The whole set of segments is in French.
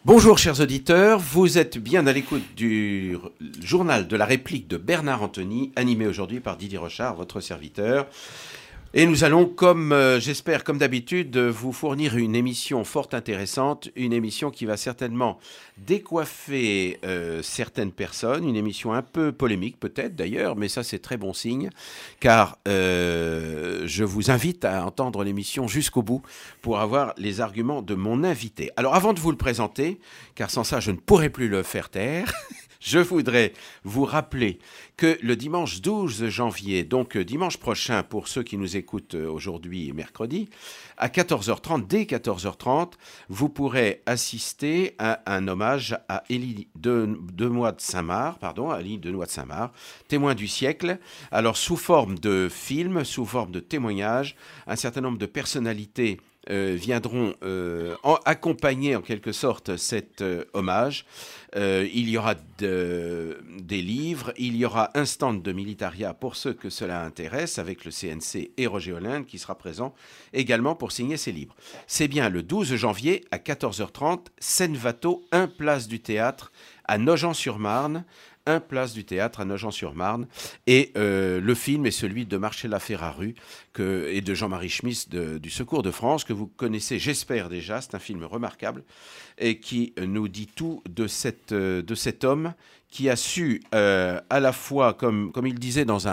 Bonjour chers auditeurs, vous êtes bien à l'écoute du journal de la réplique de Bernard Anthony, animé aujourd'hui par Didier Rochard, votre serviteur. Et nous allons, j'espère, comme d'habitude, vous fournir une émission fort intéressante, une émission qui va certainement décoiffer certaines personnes, une émission un peu polémique peut-être d'ailleurs, mais ça c'est très bon signe, car je vous invite à entendre l'émission jusqu'au bout pour avoir les arguments de mon invité. Alors avant de vous le présenter, car sans ça je ne pourrais plus le faire taire, je voudrais vous rappeler que le dimanche 12 janvier, donc dimanche prochain pour ceux qui nous écoutent aujourd'hui et mercredi, à 14h30, dès 14h30, vous pourrez assister à un hommage à Élie Denoy de Saint-Marc, témoin du siècle. Alors sous forme de film, sous forme de témoignage, un certain nombre de personnalités viendront accompagner en quelque sorte cet hommage. Il y aura des livres, il y aura un stand de militaria pour ceux que cela intéresse, avec le CNC et Roger Hollande qui sera présent également pour signer ses livres. C'est bien le 12 janvier à 14h30, Seine-Watteau, 1 place du Théâtre à Nogent-sur-Marne. 1 place du Théâtre à Nogent-sur-Marne. Et le film est celui de Marcella Ferraru et de Jean-Marie Schmiss du Secours de France, que vous connaissez, j'espère déjà. C'est un film remarquable et qui nous dit tout de cet homme qui a su à la fois, comme il disait dans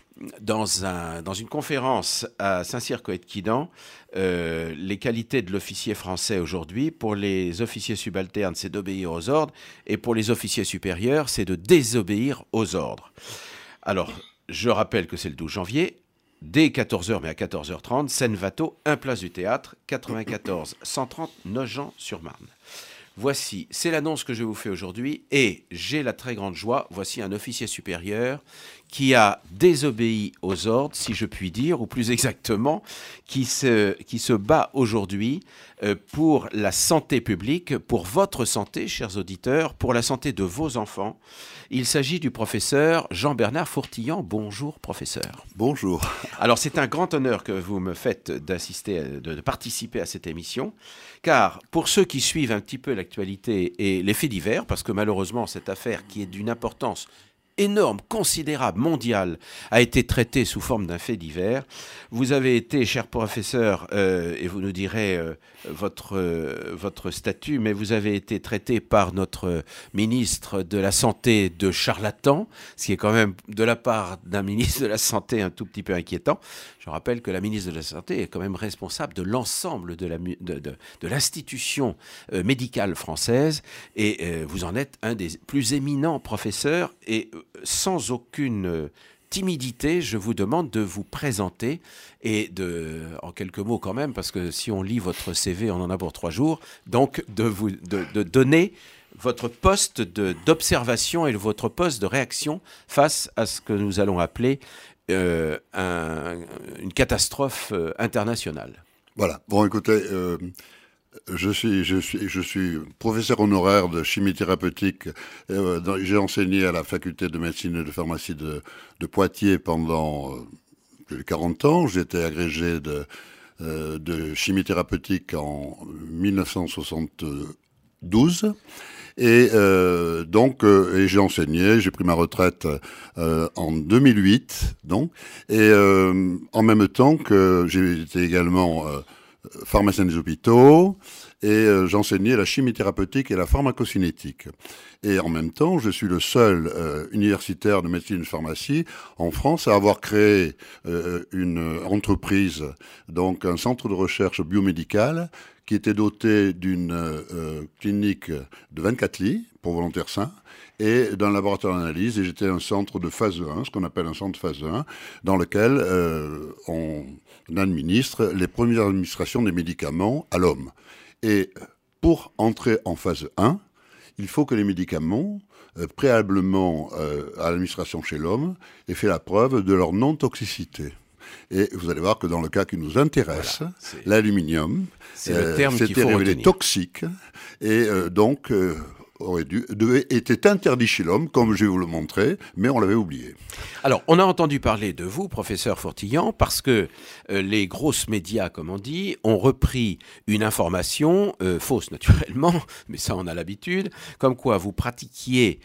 une conférence à Saint-Cyr-Coët-Quidan, les qualités de l'officier français aujourd'hui, pour les officiers subalternes, c'est d'obéir aux ordres, et pour les officiers supérieurs, c'est de désobéir aux ordres. Alors, je rappelle que c'est le 12 janvier, dès 14h, mais à 14h30, Seine-Watteau, 1 place du Théâtre, 94 130 Nogent-sur-Marne. Voici, c'est l'annonce que je vous fais aujourd'hui, et j'ai la très grande joie, voici un officier supérieur qui a désobéi aux ordres, si je puis dire, ou plus exactement, qui se bat aujourd'hui pour la santé publique, pour votre santé, chers auditeurs, pour la santé de vos enfants. Il s'agit du professeur Jean-Bernard Fourtillan. Bonjour, professeur. Bonjour. Alors, c'est un grand honneur que vous me faites de participer à cette émission, car pour ceux qui suivent un petit peu l'actualité et les faits divers, parce que malheureusement, cette affaire qui est d'une importance énorme, considérable, mondiale, a été traitée sous forme d'un fait divers. Vous avez été, cher professeur, et vous nous direz votre statut, mais vous avez été traité par notre ministre de la Santé de charlatan, ce qui est quand même, de la part d'un ministre de la Santé, un tout petit peu inquiétant. Je rappelle que la ministre de la Santé est quand même responsable de l'ensemble de l'institution médicale française, et vous en êtes un des plus éminents professeurs, et sans aucune timidité, je vous demande de vous présenter et en quelques mots quand même, parce que si on lit votre CV, on en a pour 3 jours, donc de donner votre poste d'observation et votre poste de réaction face à ce que nous allons appeler une catastrophe internationale. Voilà. Bon, écoutez, je suis professeur honoraire de chimie thérapeutique. J'ai enseigné à la faculté de médecine et de pharmacie de Poitiers pendant plus de 40 ans. J'ai été agrégé de chimie thérapeutique en 1972. Et j'ai enseigné, j'ai pris ma retraite en 2008, donc, et en même temps que j'ai été également pharmacien des hôpitaux, et j'enseignais la chimie thérapeutique et la pharmacocinétique. Et en même temps, je suis le seul universitaire de médecine et de pharmacie en France à avoir créé une entreprise, donc un centre de recherche biomédicale, qui était doté d'une clinique de 24 lits pour volontaires sains et d'un laboratoire d'analyse. Et j'étais un centre de phase 1, ce qu'on appelle un centre phase 1, dans lequel on administre les premières administrations des médicaments à l'homme. Et pour entrer en phase 1, il faut que les médicaments, préalablement à l'administration chez l'homme, aient fait la preuve de leur non-toxicité. Et vous allez voir que dans le cas qui nous intéresse, l'aluminium, c'est le terme qu'il s'était faut révélé retenir. toxique. Et donc, était interdit chez l'homme, comme je vais vous le montrer, mais on l'avait oublié. Alors, on a entendu parler de vous, professeur Fourtillan, parce que les grosses médias, comme on dit, ont repris une information, fausse naturellement, mais ça on a l'habitude, comme quoi vous pratiquiez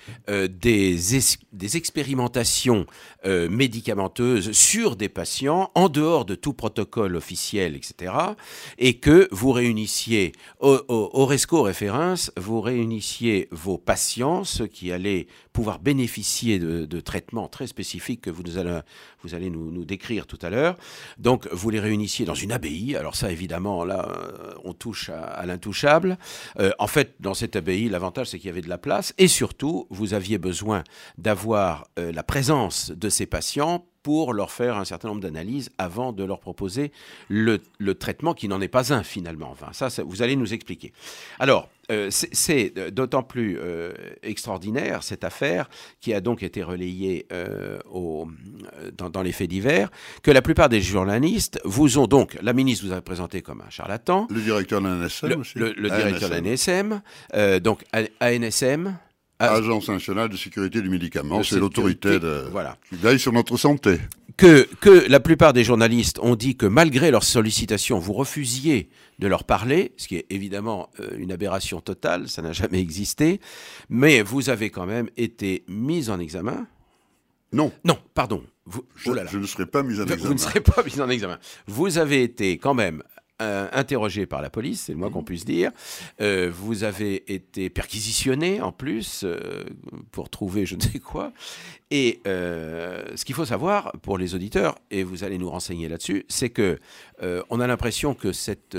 des expérimentations médicamenteuses sur des patients, en dehors de tout protocole officiel, etc., et que vous réunissiez, au resco référence, vous réunissiez vos patients, ceux qui allaient pouvoir bénéficier de traitements très spécifiques que vous allez nous décrire tout à l'heure. Donc, vous les réunissiez dans une abbaye. Alors ça, évidemment, là, on touche à l'intouchable. En fait, dans cette abbaye, l'avantage, c'est qu'il y avait de la place. Et surtout, vous aviez besoin d'avoir la présence de ces patients pour leur faire un certain nombre d'analyses avant de leur proposer le traitement qui n'en est pas un, finalement. Enfin, ça vous allez nous expliquer. Alors, c'est d'autant plus extraordinaire, cette affaire, qui a donc été relayée dans les faits divers, que la plupart des journalistes vous ont donc, la ministre vous a présenté comme un charlatan. Le directeur de l'ANSM aussi. Le directeur de l'ANSM, donc ANSM... Agence nationale de sécurité du médicament, c'est l'autorité qui veille sur notre santé. Que la plupart des journalistes ont dit que malgré leurs sollicitations, vous refusiez de leur parler, ce qui est évidemment une aberration totale, ça n'a jamais existé, mais vous avez quand même été mis en examen. Non. Non, pardon. Je ne serai pas mis en examen. Vous ne serez pas mis en examen. Vous avez été quand même interrogé par la police, c'est le moins qu'on puisse dire. Vous avez été perquisitionné en plus pour trouver je ne sais quoi. Et ce qu'il faut savoir pour les auditeurs, et vous allez nous renseigner là-dessus, c'est que on a l'impression que cette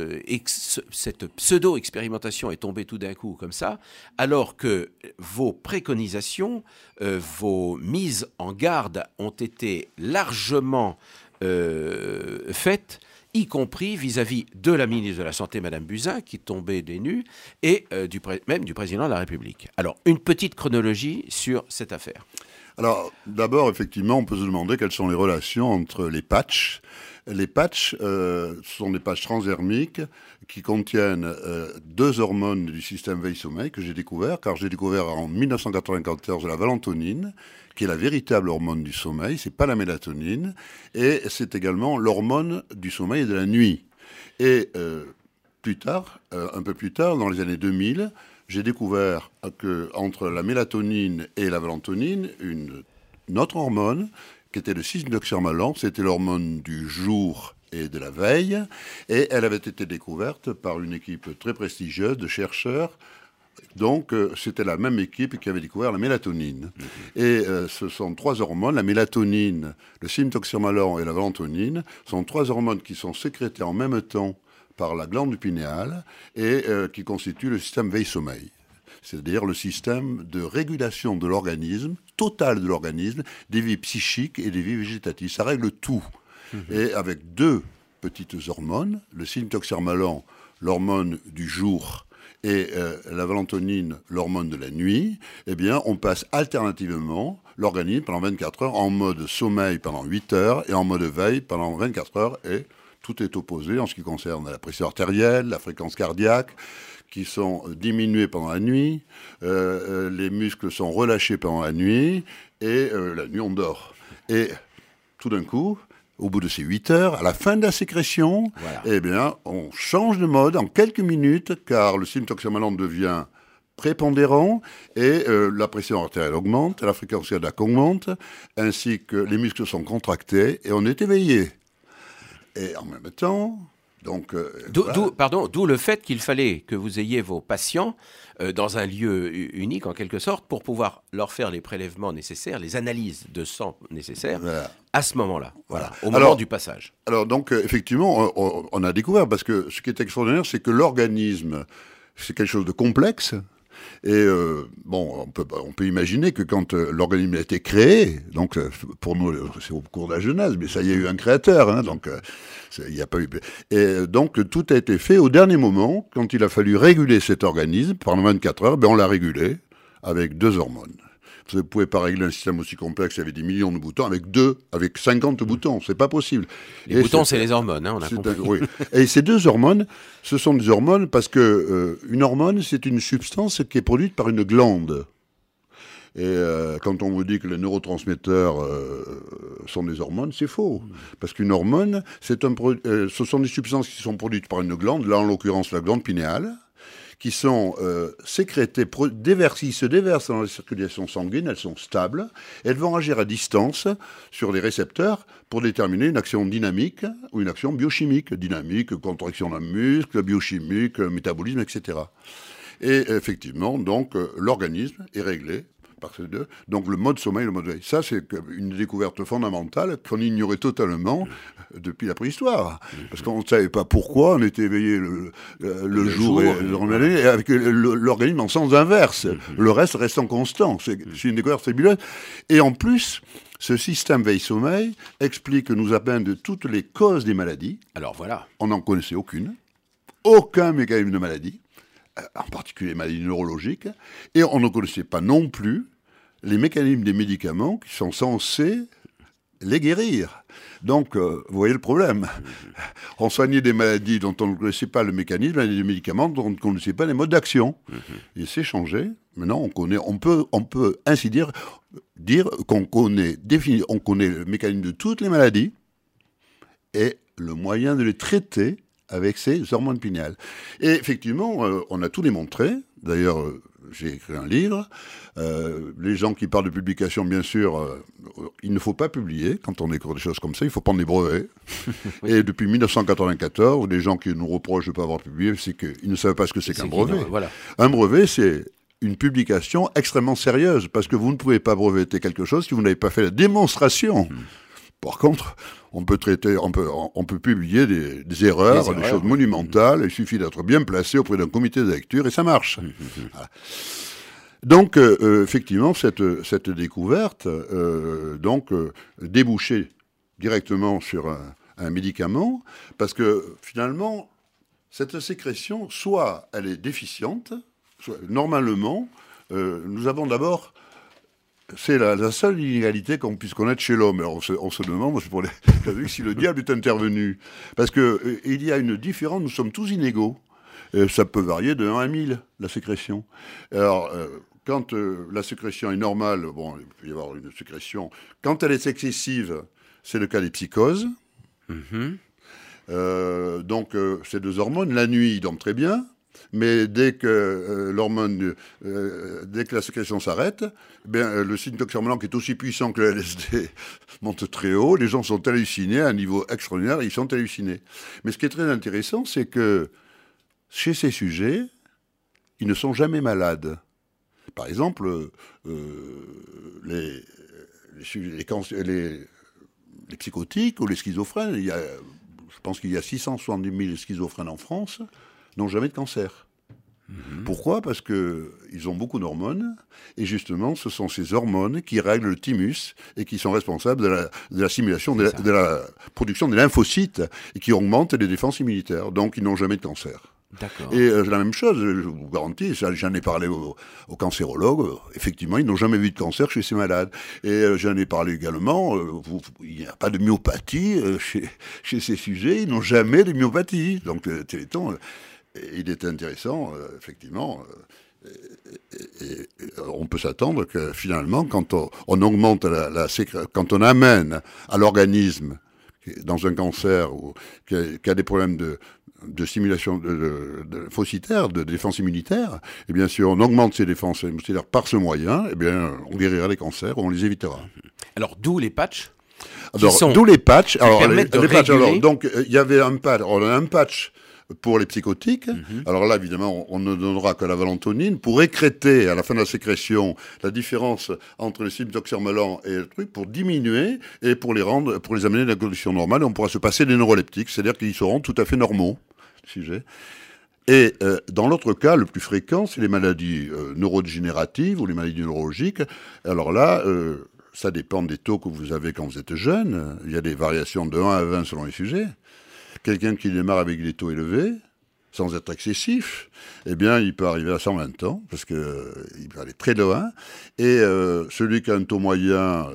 pseudo-expérimentation est tombée tout d'un coup comme ça, alors que vos préconisations, vos mises en garde ont été largement faites, y compris vis-à-vis de la ministre de la Santé, Madame Buzyn, qui tombait des nues, et même du président de la République. Alors, une petite chronologie sur cette affaire. Alors, d'abord, effectivement, on peut se demander quelles sont les relations entre les patchs. Les patchs sont des patchs transdermiques qui contiennent deux hormones du système veille-sommeil que j'ai découvert, car j'ai découvert en 1994 la valentonine, qui est la véritable hormone du sommeil, c'est pas la mélatonine, et c'est également l'hormone du sommeil et de la nuit. Et plus tard, un peu plus tard, dans les années 2000, j'ai découvert qu'entre la mélatonine et la valentonine, une autre hormone, qui était le 6-déoxyramalan, c'était l'hormone du jour et de la veille, et elle avait été découverte par une équipe très prestigieuse de chercheurs. Donc, c'était la même équipe qui avait découvert la mélatonine. Et ce sont trois hormones, la mélatonine, le 6-déoxyramalan et la valentonine, sont trois hormones qui sont sécrétées en même temps par la glande pinéale et qui constituent le système veille-sommeil. C'est-à-dire le système de régulation de l'organisme, total de l'organisme, des vies psychiques et des vies végétatives. Ça règle tout. Et avec deux petites hormones, le 6-déoxyramalan, l'hormone du jour, et la valentonine, l'hormone de la nuit, eh bien, on passe alternativement l'organisme pendant 24 heures en mode sommeil pendant 8 heures et en mode veille pendant 24 heures. Et tout est opposé en ce qui concerne la pression artérielle, la fréquence cardiaque, qui sont diminuées pendant la nuit, les muscles sont relâchés pendant la nuit, et la nuit, on dort. Et tout d'un coup, au bout de ces 8 heures, à la fin de la sécrétion, eh bien, on change de mode en quelques minutes, car le 6-déoxyramalan devient prépondérant, et la pression artérielle augmente, la fréquence cardiaque augmente, ainsi que les muscles sont contractés, et on est éveillé. Et en même temps... Donc, d'où le fait qu'il fallait que vous ayez vos patients dans un lieu unique, en quelque sorte, pour pouvoir leur faire les prélèvements nécessaires, les analyses de sang nécessaires, à ce moment-là, au moment du passage. Alors, donc, effectivement, on a découvert, parce que ce qui est extraordinaire, c'est que l'organisme, c'est quelque chose de complexe. Et on peut imaginer que quand l'organisme a été créé, donc pour nous c'est au cours de la Genèse, mais ça y a eu un créateur, hein, donc il n'y a pas eu. Et donc tout a été fait au dernier moment, quand il a fallu réguler cet organisme pendant 24 heures, on l'a régulé avec deux hormones. Vous ne pouvez pas régler un système aussi complexe avec des millions de boutons, avec 50 boutons. C'est pas possible. Les boutons, c'est les hormones, hein, on a compris. Oui. Et ces deux hormones, ce sont des hormones parce que une hormone, c'est une substance qui est produite par une glande. Et quand on vous dit que les neurotransmetteurs sont des hormones, c'est faux. Parce qu'une hormone, ce sont des substances qui sont produites par une glande, là en l'occurrence la glande pinéale, qui sont sécrétées, qui se déversent dans la circulation sanguine, elles sont stables, et elles vont agir à distance sur les récepteurs pour déterminer une action dynamique ou une action biochimique. Dynamique, contraction d'un muscle, biochimique, métabolisme, etc. Et effectivement, donc, l'organisme est réglé par ces deux. Donc le mode sommeil, le mode veille. Ça, c'est une découverte fondamentale qu'on ignorait totalement depuis la préhistoire. Parce qu'on ne savait pas pourquoi on était éveillé le jour et avec l'organisme en sens inverse. Le reste en constant. C'est une découverte fabuleuse. Et en plus, ce système veille-sommeil explique, nous amène de toutes les causes des maladies. Alors voilà. On n'en connaissait aucune. Aucun mécanisme de maladie. En particulier les maladies neurologiques. Et on ne connaissait pas non plus les mécanismes des médicaments qui sont censés les guérir. Donc, vous voyez le problème. On soignait des maladies dont on ne connaissait pas le mécanisme, et des médicaments dont on ne connaissait pas les modes d'action. Et c'est changé. Maintenant, on peut ainsi dire qu'on connaît le mécanisme de toutes les maladies et le moyen de les traiter avec ces hormones pinéales. Et effectivement, on a tout démontré. D'ailleurs, j'ai écrit un livre. Les gens qui parlent de publication, bien sûr, il ne faut pas publier quand on écrit des choses comme ça. Il faut prendre des brevets. Oui. Et depuis 1994, les gens qui nous reprochent de ne pas avoir publié, c'est qu'ils ne savent pas ce que c'est qu'un brevet. Voilà. Un brevet, c'est une publication extrêmement sérieuse, parce que vous ne pouvez pas breveter quelque chose si vous n'avez pas fait la démonstration. Par contre, on peut publier des erreurs, des choses monumentales. Il suffit d'être bien placé auprès d'un comité de lecture et ça marche. Voilà. Donc, effectivement, cette découverte débouchait directement sur un médicament, parce que finalement, cette sécrétion, soit elle est déficiente, soit normalement, nous avons d'abord. C'est la seule inégalité qu'on puisse connaître chez l'homme. Alors on se demande si le diable est intervenu. Parce qu'il y a une différence, nous sommes tous inégaux. Ça peut varier de 1 à 1000, la sécrétion. Alors, quand la sécrétion est normale, bon, il peut y avoir une sécrétion. Quand elle est excessive, c'est le cas des psychoses. Donc, ces deux hormones, la nuit, ils dorment très bien. Mais dès que dès que la sécrétion s'arrête, le signe toxamolan qui est aussi puissant que le LSD monte très haut, les gens sont hallucinés à un niveau extraordinaire, ils sont hallucinés. Mais ce qui est très intéressant, c'est que chez ces sujets, ils ne sont jamais malades. Par exemple, les psychotiques ou les schizophrènes, je pense qu'il y a 670 000 schizophrènes en France, n'ont jamais de cancer. Pourquoi ? Parce qu'ils ont beaucoup d'hormones, et justement, ce sont ces hormones qui règlent le thymus et qui sont responsables de la stimulation, de la production des lymphocytes, et qui augmentent les défenses immunitaires. Donc, ils n'ont jamais de cancer. D'accord. Et la même chose, je vous garantis, j'en ai parlé aux cancérologues, effectivement, ils n'ont jamais vu de cancer chez ces malades. Et j'en ai parlé également, il n'y a pas de myopathie chez ces sujets, ils n'ont jamais de myopathie. Donc, Téléthon, il est intéressant, effectivement, et on peut s'attendre que finalement, quand on augmente quand on amène à l'organisme, dans un cancer ou qui a des problèmes de stimulation de lymphocytaire, de défense immunitaire, et bien sûr, on augmente ces défenses immunitaires par ce moyen, et bien, on guérira les cancers ou on les évitera. Alors, d'où les patchs. D'où les patchs. Alors, les patchs, donc, il y avait un patch. On a un patch pour les psychotiques. Alors là, évidemment, on ne donnera que la valentonine pour écréter à la fin de la sécrétion la différence entre les cytoxermelans et le truc, pour diminuer et pour les amener dans la condition normale. Et on pourra se passer des neuroleptiques, c'est-à-dire qu'ils seront tout à fait normaux. Sujet. Et dans l'autre cas, le plus fréquent, c'est les maladies neurodégénératives ou les maladies neurologiques. Alors là, ça dépend des taux que vous avez quand vous êtes jeune. Il y a des variations de 1 à 20 selon les sujets. Quelqu'un qui démarre avec des taux élevés sans être excessif, eh bien, il peut arriver à 120 ans, parce qu'il peut aller très loin. Et celui qui a un taux moyen,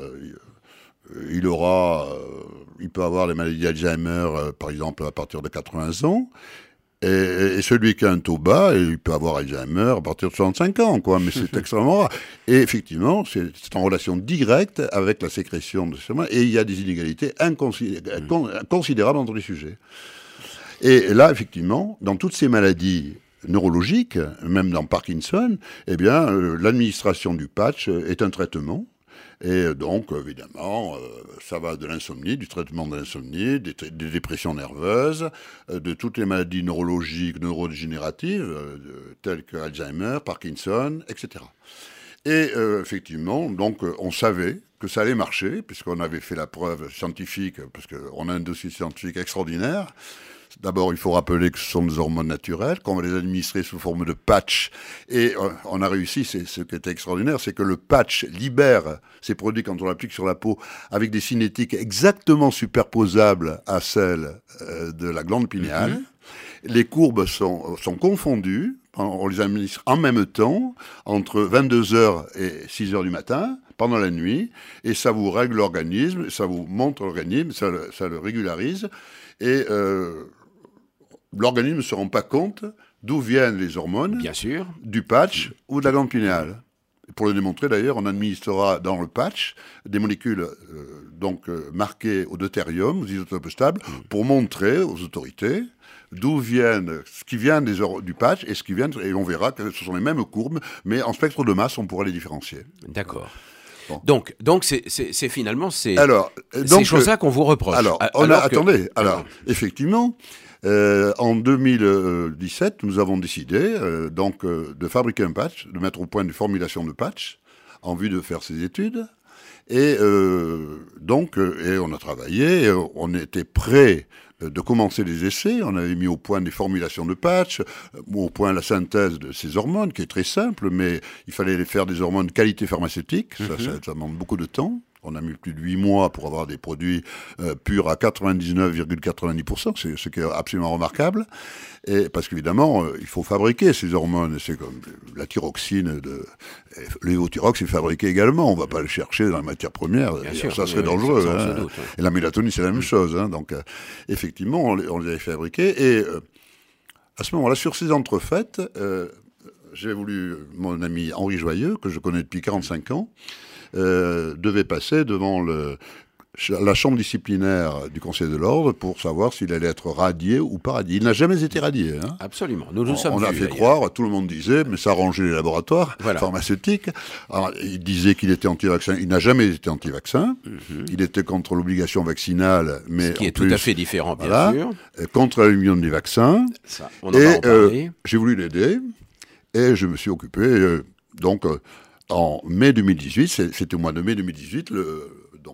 il peut avoir les maladies d'Alzheimer, par exemple, à partir de 80 ans. Et celui qui a un taux bas, il peut avoir Alzheimer à partir de 65 ans, quoi, mais c'est extrêmement rare. Et effectivement, c'est en relation directe avec la sécrétion de ces hormones, et il y a des inégalités considérables entre les sujets. Et là, effectivement, dans toutes ces maladies neurologiques, même dans Parkinson, eh bien, l'administration du patch est un traitement. Et donc, évidemment, ça va de l'insomnie, du traitement de l'insomnie, des dépressions nerveuses, de toutes les maladies neurologiques, neurodégénératives, telles que Alzheimer, Parkinson, etc. Et effectivement, donc, on savait que ça allait marcher, puisqu'on avait fait la preuve scientifique, parce qu'on a un dossier scientifique extraordinaire. D'abord, il faut rappeler que ce sont des hormones naturelles, qu'on va les administrer sous forme de patch. Et on a réussi, c'est ce qui était extraordinaire, c'est que le patch libère ces produits quand on l'applique sur la peau avec des cinétiques exactement superposables à celles de la glande pinéale. Les courbes sont confondues, on les administre en même temps, entre 22h et 6h du matin, pendant la nuit, et ça vous règle l'organisme, ça vous montre l'organisme, ça le régularise, et l'organisme ne se rend pas compte d'où viennent les hormones, bien sûr, du patch ou de la glande pinéale. Pour le démontrer d'ailleurs, on administrera dans le patch des molécules marquées au deutérium, aux isotopes stables, pour montrer aux autorités d'où viennent, ce qui vient du patch et ce qui vient, et on verra que ce sont les mêmes courbes, mais en spectre de masse, on pourra les différencier. D'accord. Bon. Donc c'est finalement ces choses-là qu'on vous reproche. Attendez, effectivement, en 2017, nous avons décidé de fabriquer un patch, de mettre au point une formulation de patch en vue de faire ces études. Et on a travaillé, et on était prêt de commencer les essais. On avait mis au point des formulations de patch, au point la synthèse de ces hormones, qui est très simple, mais il fallait faire des hormones qualité pharmaceutique. Ça demande beaucoup de temps. On a mis plus de 8 mois pour avoir des produits purs à 99,90%, c'est ce qui est absolument remarquable. Et parce qu'évidemment, il faut fabriquer ces hormones. C'est comme la thyroxine, le lévothyrox est fabriqué également. On ne va pas le chercher dans la matière première. Ça serait dangereux. Doute, ouais. Et la mélatonine, c'est la même chose. Donc, effectivement, on les avait fabriqués. Et à ce moment-là, sur ces entrefaites, j'ai voulu, mon ami Henri Joyeux, que je connais depuis 45 ans, devait passer devant la chambre disciplinaire du Conseil de l'Ordre pour savoir s'il allait être radié ou pas radié. Il n'a jamais été radié. Absolument. Nous sommes on a fait croire, tout le monde disait, mais ça arrangeait les laboratoires pharmaceutiques. Alors, il disait qu'il était anti-vaccin. Il n'a jamais été anti-vaccin. Il était contre l'obligation vaccinale, mais ce qui est tout à fait différent, bien sûr. Contre l'aluminium des vaccins. Ça, on en va en parler. J'ai voulu l'aider et je me suis occupé en mai 2018, c'était au mois de mai 2018, le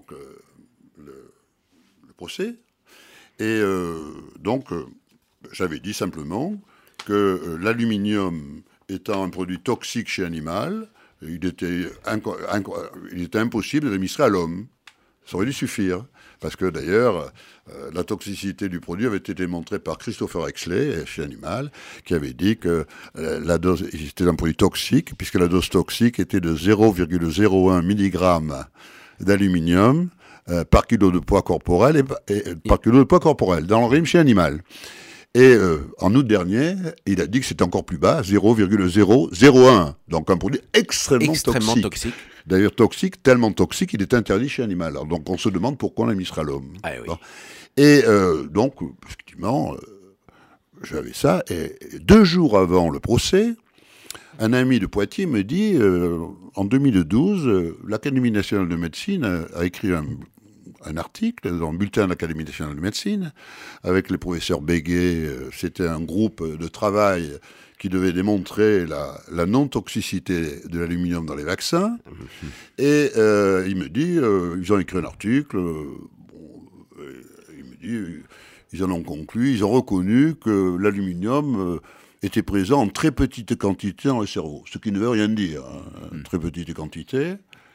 procès. Et j'avais dit simplement que l'aluminium étant un produit toxique chez l'animal, il était impossible de l'administrer à l'homme. Ça aurait dû suffire. Parce que d'ailleurs, la toxicité du produit avait été montrée par Christopher Exley, chez Animal, qui avait dit que la dose était un produit toxique, puisque la dose toxique était de 0,01 mg d'aluminium par kilo de poids corporel, par kilo de poids corporel, dans le régime chez Animal. Et en août dernier, il a dit que c'était encore plus bas, 0,001. Donc un produit extrêmement toxique. D'ailleurs toxique, tellement toxique, il est interdit chez Animal. Alors, donc on se demande pourquoi on l'administre à l'homme. Ah, oui. Et donc, effectivement, j'avais ça. Et 2 jours avant le procès, un ami de Poitiers me dit, en 2012, l'Académie nationale de médecine a écrit un article dans le bulletin de l'Académie nationale de médecine avec les professeurs Béguet. C'était un groupe de travail qui devait démontrer la non-toxicité de l'aluminium dans les vaccins. Et il me dit, ils ont écrit un article, il me dit, ils en ont conclu, ils ont reconnu que l'aluminium était présent en très petite quantité dans le cerveau, ce qui ne veut rien dire, très petite quantité.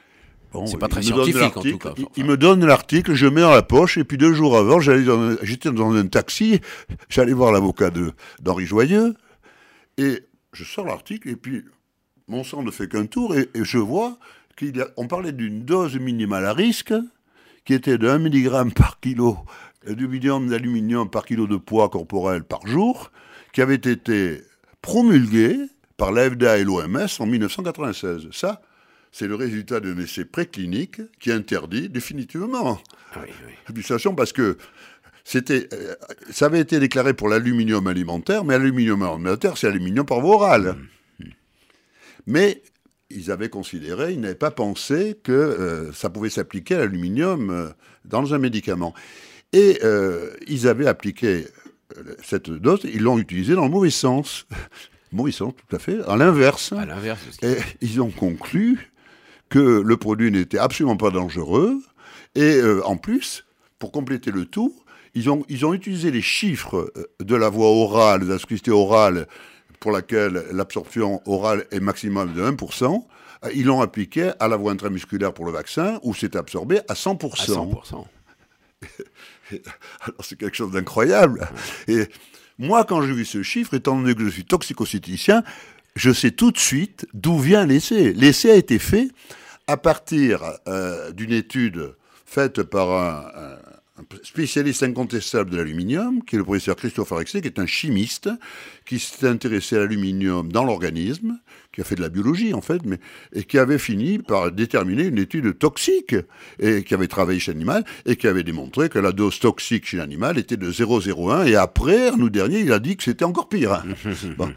Bon, c'est pas très il me donne scientifique en tout cas. Il me donne l'article, je mets dans la poche, et puis 2 jours avant, j'étais dans un taxi, j'allais voir l'avocat d'Henri Joyeux, et je sors l'article, et puis mon sang ne fait qu'un tour, et je vois qu'on parlait d'une dose minimale à risque, qui était de 1 mg par kilo d'aluminium par kilo de poids corporel par jour, qui avait été promulguée par la FDA et l'OMS en 1996. Ça, c'est le résultat d'un essai préclinique qui interdit définitivement l'utilisation parce que ça avait été déclaré pour l'aluminium alimentaire, mais l'aluminium alimentaire, c'est l'aluminium par voie orale. Mais ils avaient considéré, ils n'avaient pas pensé que ça pouvait s'appliquer à l'aluminium dans un médicament. Et ils avaient appliqué cette dose, ils l'ont utilisée dans le mauvais sens. Mauvais sens, tout à fait, à l'inverse. À l'inverse. Et ils ont conclu que le produit n'était absolument pas dangereux. Et en plus, pour compléter le tout, ils ont utilisé les chiffres de la voie orale, de la toxicité orale, pour laquelle l'absorption orale est maximale de 1%. Ils l'ont appliqué à la voie intramusculaire pour le vaccin, où c'est absorbé à 100%. À 100%. Alors c'est quelque chose d'incroyable. Et moi, quand j'ai vu ce chiffre, étant donné que je suis toxicocéticien, je sais tout de suite d'où vient l'essai. L'essai a été fait à partir d'une étude faite par un spécialiste incontestable de l'aluminium, qui est le professeur Christopher Exley, qui est un chimiste, qui s'est intéressé à l'aluminium dans l'organisme, qui a fait de la biologie en fait, et qui avait fini par déterminer une étude toxique, et qui avait travaillé chez l'animal, et qui avait démontré que la dose toxique chez l'animal était de 0,01, et après, en août dernier, il a dit que c'était encore pire. Bon.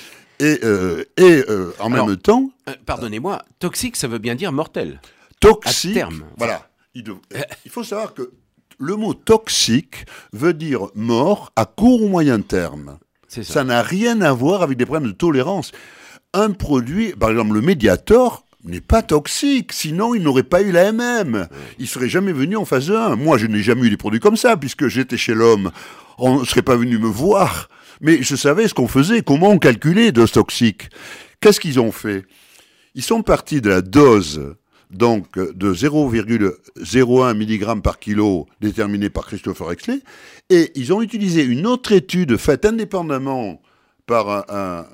En même temps... Pardonnez-moi, toxique, ça veut bien dire mortel. Toxique, à terme. Voilà. Il faut savoir que le mot toxique veut dire mort à court ou moyen terme. Ça n'a rien à voir avec des problèmes de tolérance. Un produit, par exemple le Mediator, n'est pas toxique, sinon il n'aurait pas eu la MM. Il ne serait jamais venu en phase 1. Moi, je n'ai jamais eu des produits comme ça, puisque j'étais chez l'homme. On ne serait pas venu me voir. Mais je savais ce qu'on faisait, comment on calculait dose toxique. Qu'est-ce qu'ils ont fait? Ils sont partis de la dose donc de 0,01 mg par kilo déterminée par Christopher Exley, et ils ont utilisé une autre étude faite indépendamment par un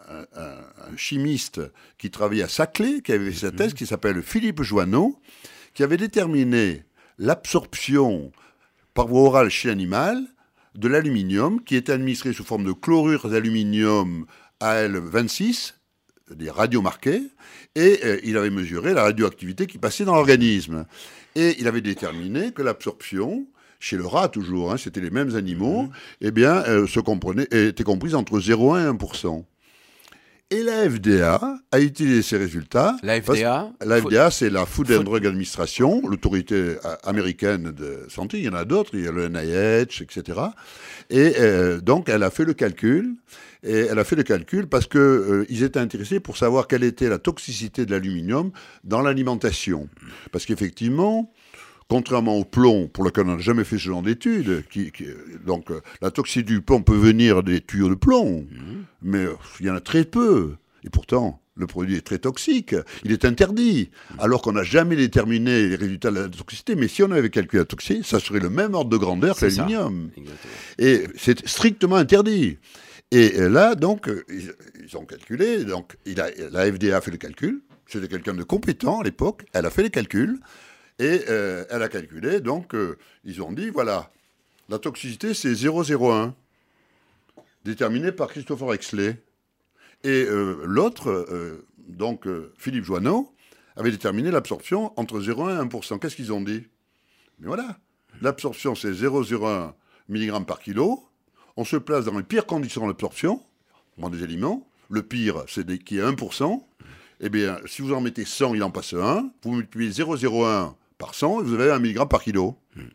chimiste qui travaillait à Saclay, qui avait fait sa thèse, qui s'appelle Philippe Joanneau, qui avait déterminé l'absorption par voie orale chez l'animal de l'aluminium qui était administré sous forme de chlorure d'aluminium Al26, des radiomarqués, et il avait mesuré la radioactivité qui passait dans l'organisme. Et il avait déterminé que l'absorption, chez le rat toujours, c'était les mêmes animaux, eh bien, était comprise entre 0,1 et 1%. Et la FDA a utilisé ces résultats. La FDA, c'est la Food and Drug Administration, l'autorité américaine de santé. Il y en a d'autres, il y a le NIH, etc. Et donc, elle a fait le calcul. Et elle a fait le calcul parce qu'ils étaient intéressés pour savoir quelle était la toxicité de l'aluminium dans l'alimentation. Parce qu'effectivement, contrairement au plomb, pour lequel on n'a jamais fait ce genre d'études, donc la toxicité du plomb peut venir des tuyaux de plomb, mais il y en a très peu. Et pourtant, le produit est très toxique. Il est interdit, alors qu'on n'a jamais déterminé les résultats de la toxicité. Mais si on avait calculé la toxicité, ça serait le même ordre de grandeur que l'aluminium. Et c'est strictement interdit. Et là, donc, ils ont calculé. Donc, la FDA a fait le calcul. C'était quelqu'un de compétent à l'époque. Elle a fait les calculs. Et elle a calculé, donc ils ont dit, voilà, la toxicité c'est 0,01, déterminé par Christopher Exley. Et l'autre, donc Philippe Joanneau, avait déterminé l'absorption entre 0,1 et 1%. Qu'est-ce qu'ils ont dit? Mais voilà, l'absorption c'est 0,01 mg par kilo. On se place dans les pires conditions d'absorption, des aliments. Le pire, c'est qui est 1%. Eh bien, si vous en mettez 100, il en passe 1. Vous multipliez 0,01 par 100, et vous avez 1 mg par kilo.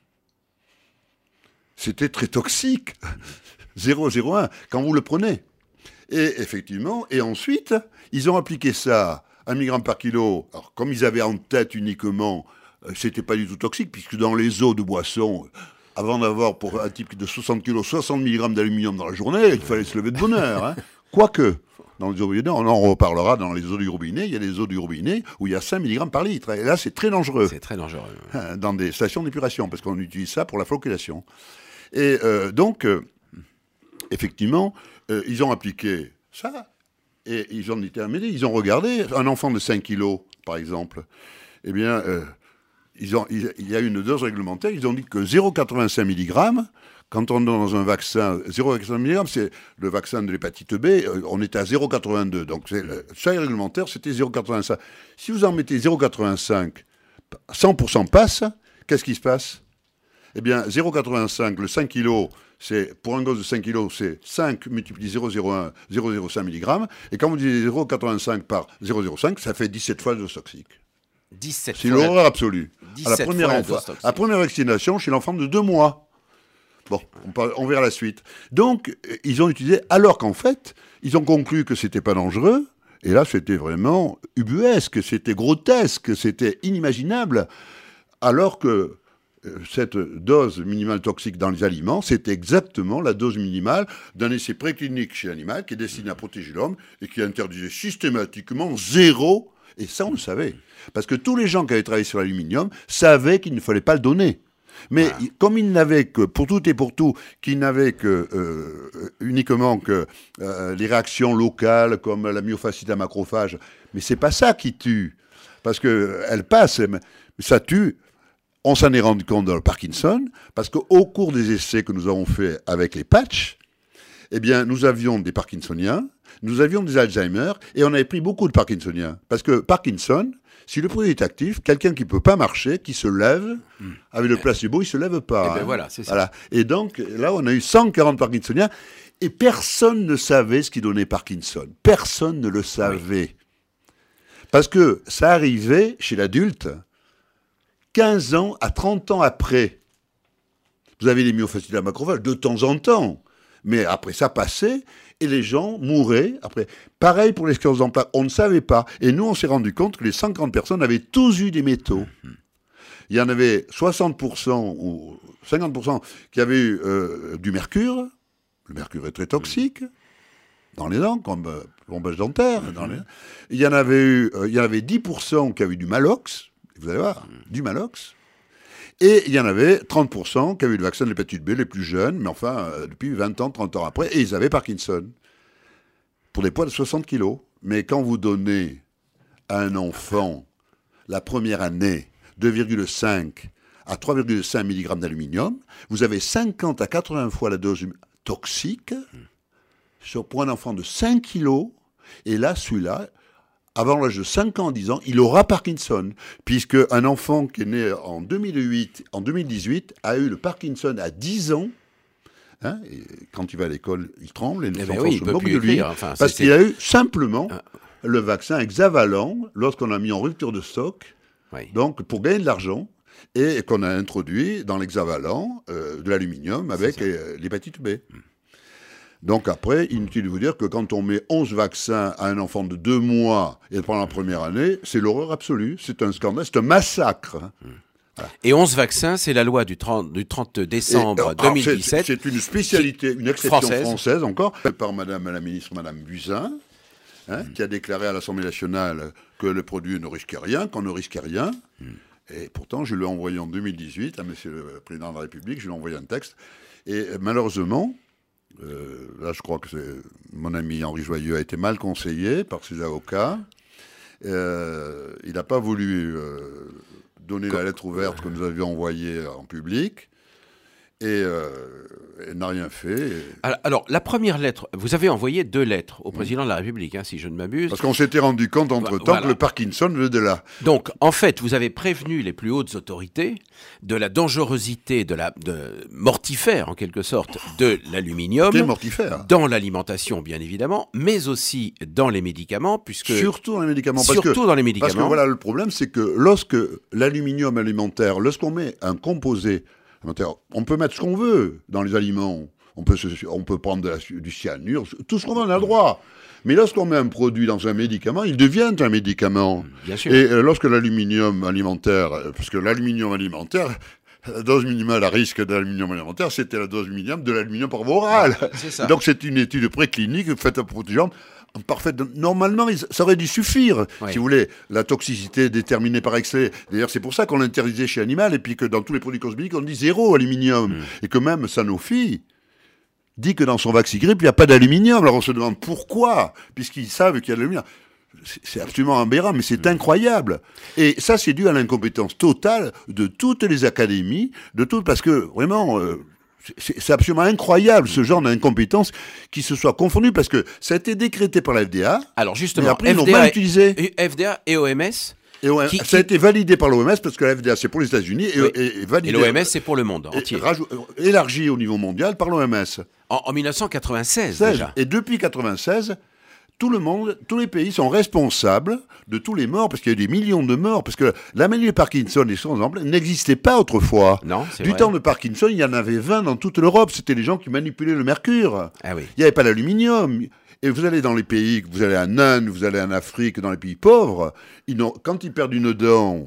C'était très toxique. 0,01, quand vous le prenez. Et effectivement, et ensuite, ils ont appliqué ça, 1 mg par kilo. Alors, comme ils avaient en tête uniquement, c'était pas du tout toxique, puisque dans les eaux de boisson, avant d'avoir pour un type de 60 kg, 60 mg d'aluminium dans la journée, il fallait se lever de bonne heure. Quoique, dans les eaux du robinet. On en reparlera dans les eaux du robinet. Il y a des eaux du robinet où il y a 5 mg par litre. Et là, c'est très dangereux. C'est très dangereux. Dans des stations d'épuration, parce qu'on utilise ça pour la floculation. Et donc, effectivement, ils ont appliqué ça. Et ils ont déterminé, ils ont regardé un enfant de 5 kilos, par exemple. Eh bien, il y a une dose réglementaire. Ils ont dit que 0,85 mg, quand on est dans un vaccin, 0,85 mg, c'est le vaccin de l'hépatite B, on était à 0,82. Donc, le seuil réglementaire, c'était 0,85. Si vous en mettez 0,85, 100% passe, qu'est-ce qui se passe ? Eh bien, 0,85, le 5 kg, pour un gosse de 5 kg, c'est 5 multiplié 0,01, 0,05 mg. Et quand vous dites 0,85 par 0,05, ça fait 17 fois la dose toxique. 17 c'est l'horreur absolue. À la première première vaccination chez l'enfant de 2 mois. Bon, on verra la suite. Donc, ils ont utilisé, alors qu'en fait, ils ont conclu que c'était pas dangereux. Et là, c'était vraiment ubuesque, c'était grotesque, c'était inimaginable. Alors que cette dose minimale toxique dans les aliments, c'est exactement la dose minimale d'un essai préclinique chez l'animal qui est destiné à protéger l'homme et qui interdisait systématiquement 0. Et ça, on le savait. Parce que tous les gens qui avaient travaillé sur l'aluminium savaient qu'il ne fallait pas le donner. Mais comme ils n'avaient que, pour tout et pour tout, qu'ils n'avaient que uniquement que les réactions locales comme la myofasciite à macrophage, mais c'est pas ça qui tue. Parce qu'elle passe, mais ça tue. On s'en est rendu compte dans le Parkinson, parce qu'au cours des essais que nous avons faits avec les patchs, eh bien, nous avions des Parkinsoniens, nous avions des Alzheimer, et on avait pris beaucoup de Parkinsoniens. Parce que Parkinson, si le produit est actif, quelqu'un qui ne peut pas marcher, qui se lève, avec le placebo, il ne se lève pas. Et ben voilà, c'est ça. Voilà. Et donc, là, on a eu 140 Parkinsoniens, et personne ne savait ce qui donnait Parkinson. Personne ne le savait. Oui. Parce que ça arrivait chez l'adulte 15 ans à 30 ans après. Vous avez les myofasciites à macrophage de temps en temps. Mais après, ça passait et les gens mouraient. Après, pareil pour les scléroses en plaques. On ne savait pas. Et nous, on s'est rendu compte que les 140 personnes avaient tous eu des métaux. Il y en avait 60% ou 50% qui avaient eu du mercure. Le mercure est très toxique dans les dents, comme plombage dentaire. Il y en avait 10% qui avaient eu du malox. Vous allez voir, du malox. Et il y en avait 30% qui avaient eu le vaccin de l'hépatite B, les plus jeunes, mais enfin, depuis 20 ans, 30 ans après, et ils avaient Parkinson. Pour des poids de 60 kilos. Mais quand vous donnez à un enfant, la première année, 2,5 à 3,5 mg d'aluminium, vous avez 50 à 80 fois la dose toxique pour un enfant de 5 kilos. Et là, celui-là, avant l'âge de 5 ans, 10 ans, il aura Parkinson, puisque un enfant qui est né en 2018, a eu le Parkinson à 10 ans. Hein, et quand il va à l'école, il tremble, et les enfants se moquent de lui, parce qu'il a eu simplement le vaccin hexavalent lorsqu'on a mis en rupture de stock, donc pour gagner de l'argent, et qu'on a introduit dans l'hexavalent de l'aluminium avec l'hépatite B. Donc après, inutile de vous dire que quand on met 11 vaccins à un enfant de 2 mois et pendant la première année, c'est l'horreur absolue. C'est un scandale, c'est un massacre. Voilà. Et 11 vaccins, c'est la loi du 30 décembre 2017. C'est une spécialité, une exception française encore, par Madame la ministre, Madame Buzyn, qui a déclaré à l'Assemblée nationale que le produit ne risquait rien, qu'on ne risquait rien. Et pourtant, je l'ai envoyé en 2018 à Monsieur le Président de la République, je lui ai envoyé un texte. Et malheureusement, là, je crois que mon ami Henri Joyeux a été mal conseillé par ses avocats. Il n'a pas voulu donner la lettre ouverte que nous avions envoyée en public et n'a rien fait. Alors, la première lettre, vous avez envoyé 2 lettres au président de la République, si je ne m'abuse. Parce qu'on s'était rendu compte entre-temps que le Parkinson venait de là. Donc, en fait, vous avez prévenu les plus hautes autorités de la dangerosité, mortifère, en quelque sorte, de l'aluminium. C'était mortifère. Dans l'alimentation, bien évidemment, mais aussi dans les médicaments, puisque... Surtout dans les médicaments. Dans les médicaments. Parce que voilà, le problème, c'est que lorsque l'aluminium alimentaire, lorsqu'on met un composé... On peut mettre ce qu'on veut dans les aliments. On peut prendre du cyanure, tout ce qu'on veut, on a le droit. Mais lorsqu'on met un produit dans un médicament, il devient un médicament. Bien sûr. Et lorsque l'aluminium alimentaire, parce que l'aluminium alimentaire, la dose minimale à risque d'aluminium alimentaire, c'était la dose minimum de l'aluminium par voie orale. C'est ça. Donc c'est une étude préclinique faite à protégeante Normalement, ça aurait dû suffire, Oui. si vous voulez. La toxicité déterminée par excès. D'ailleurs, c'est pour ça qu'on l'interdisait chez Animal, et puis que dans tous les produits cosmétiques, on dit 0 aluminium. Et que même Sanofi dit que dans son Vaxigrippe, il n'y a pas d'aluminium. Alors on se demande pourquoi, puisqu'ils savent qu'il y a de l'aluminium. C'est absolument aberrant, mais c'est incroyable. Et ça, c'est dû à l'incompétence totale de toutes les académies, parce que vraiment, c'est absolument incroyable ce genre d'incompétence qui se soit confondu, parce que ça a été décrété par la FDA. Alors justement, mais après, ils l'ont mal utilisé. FDA et OMS. Ça a été validé par l'OMS, parce que la FDA, c'est pour les États-Unis, et validé. Et l'OMS, c'est pour le monde entier. Élargi au niveau mondial par l'OMS. En 1996, déjà. Et depuis 1996, tout le monde, tous les pays sont responsables de tous les morts, parce qu'il y a eu des millions de morts, parce que la maladie de Parkinson, les choses n'existait pas autrefois. Non, c'est du vrai. temps de Parkinson, il y en avait 20 dans toute l'Europe. C'était les gens qui manipulaient le mercure. Ah oui. Il n'y avait pas d'aluminium. Et vous allez dans les pays, vous allez en Inde, vous allez en Afrique, dans les pays pauvres, quand ils perdent une dent,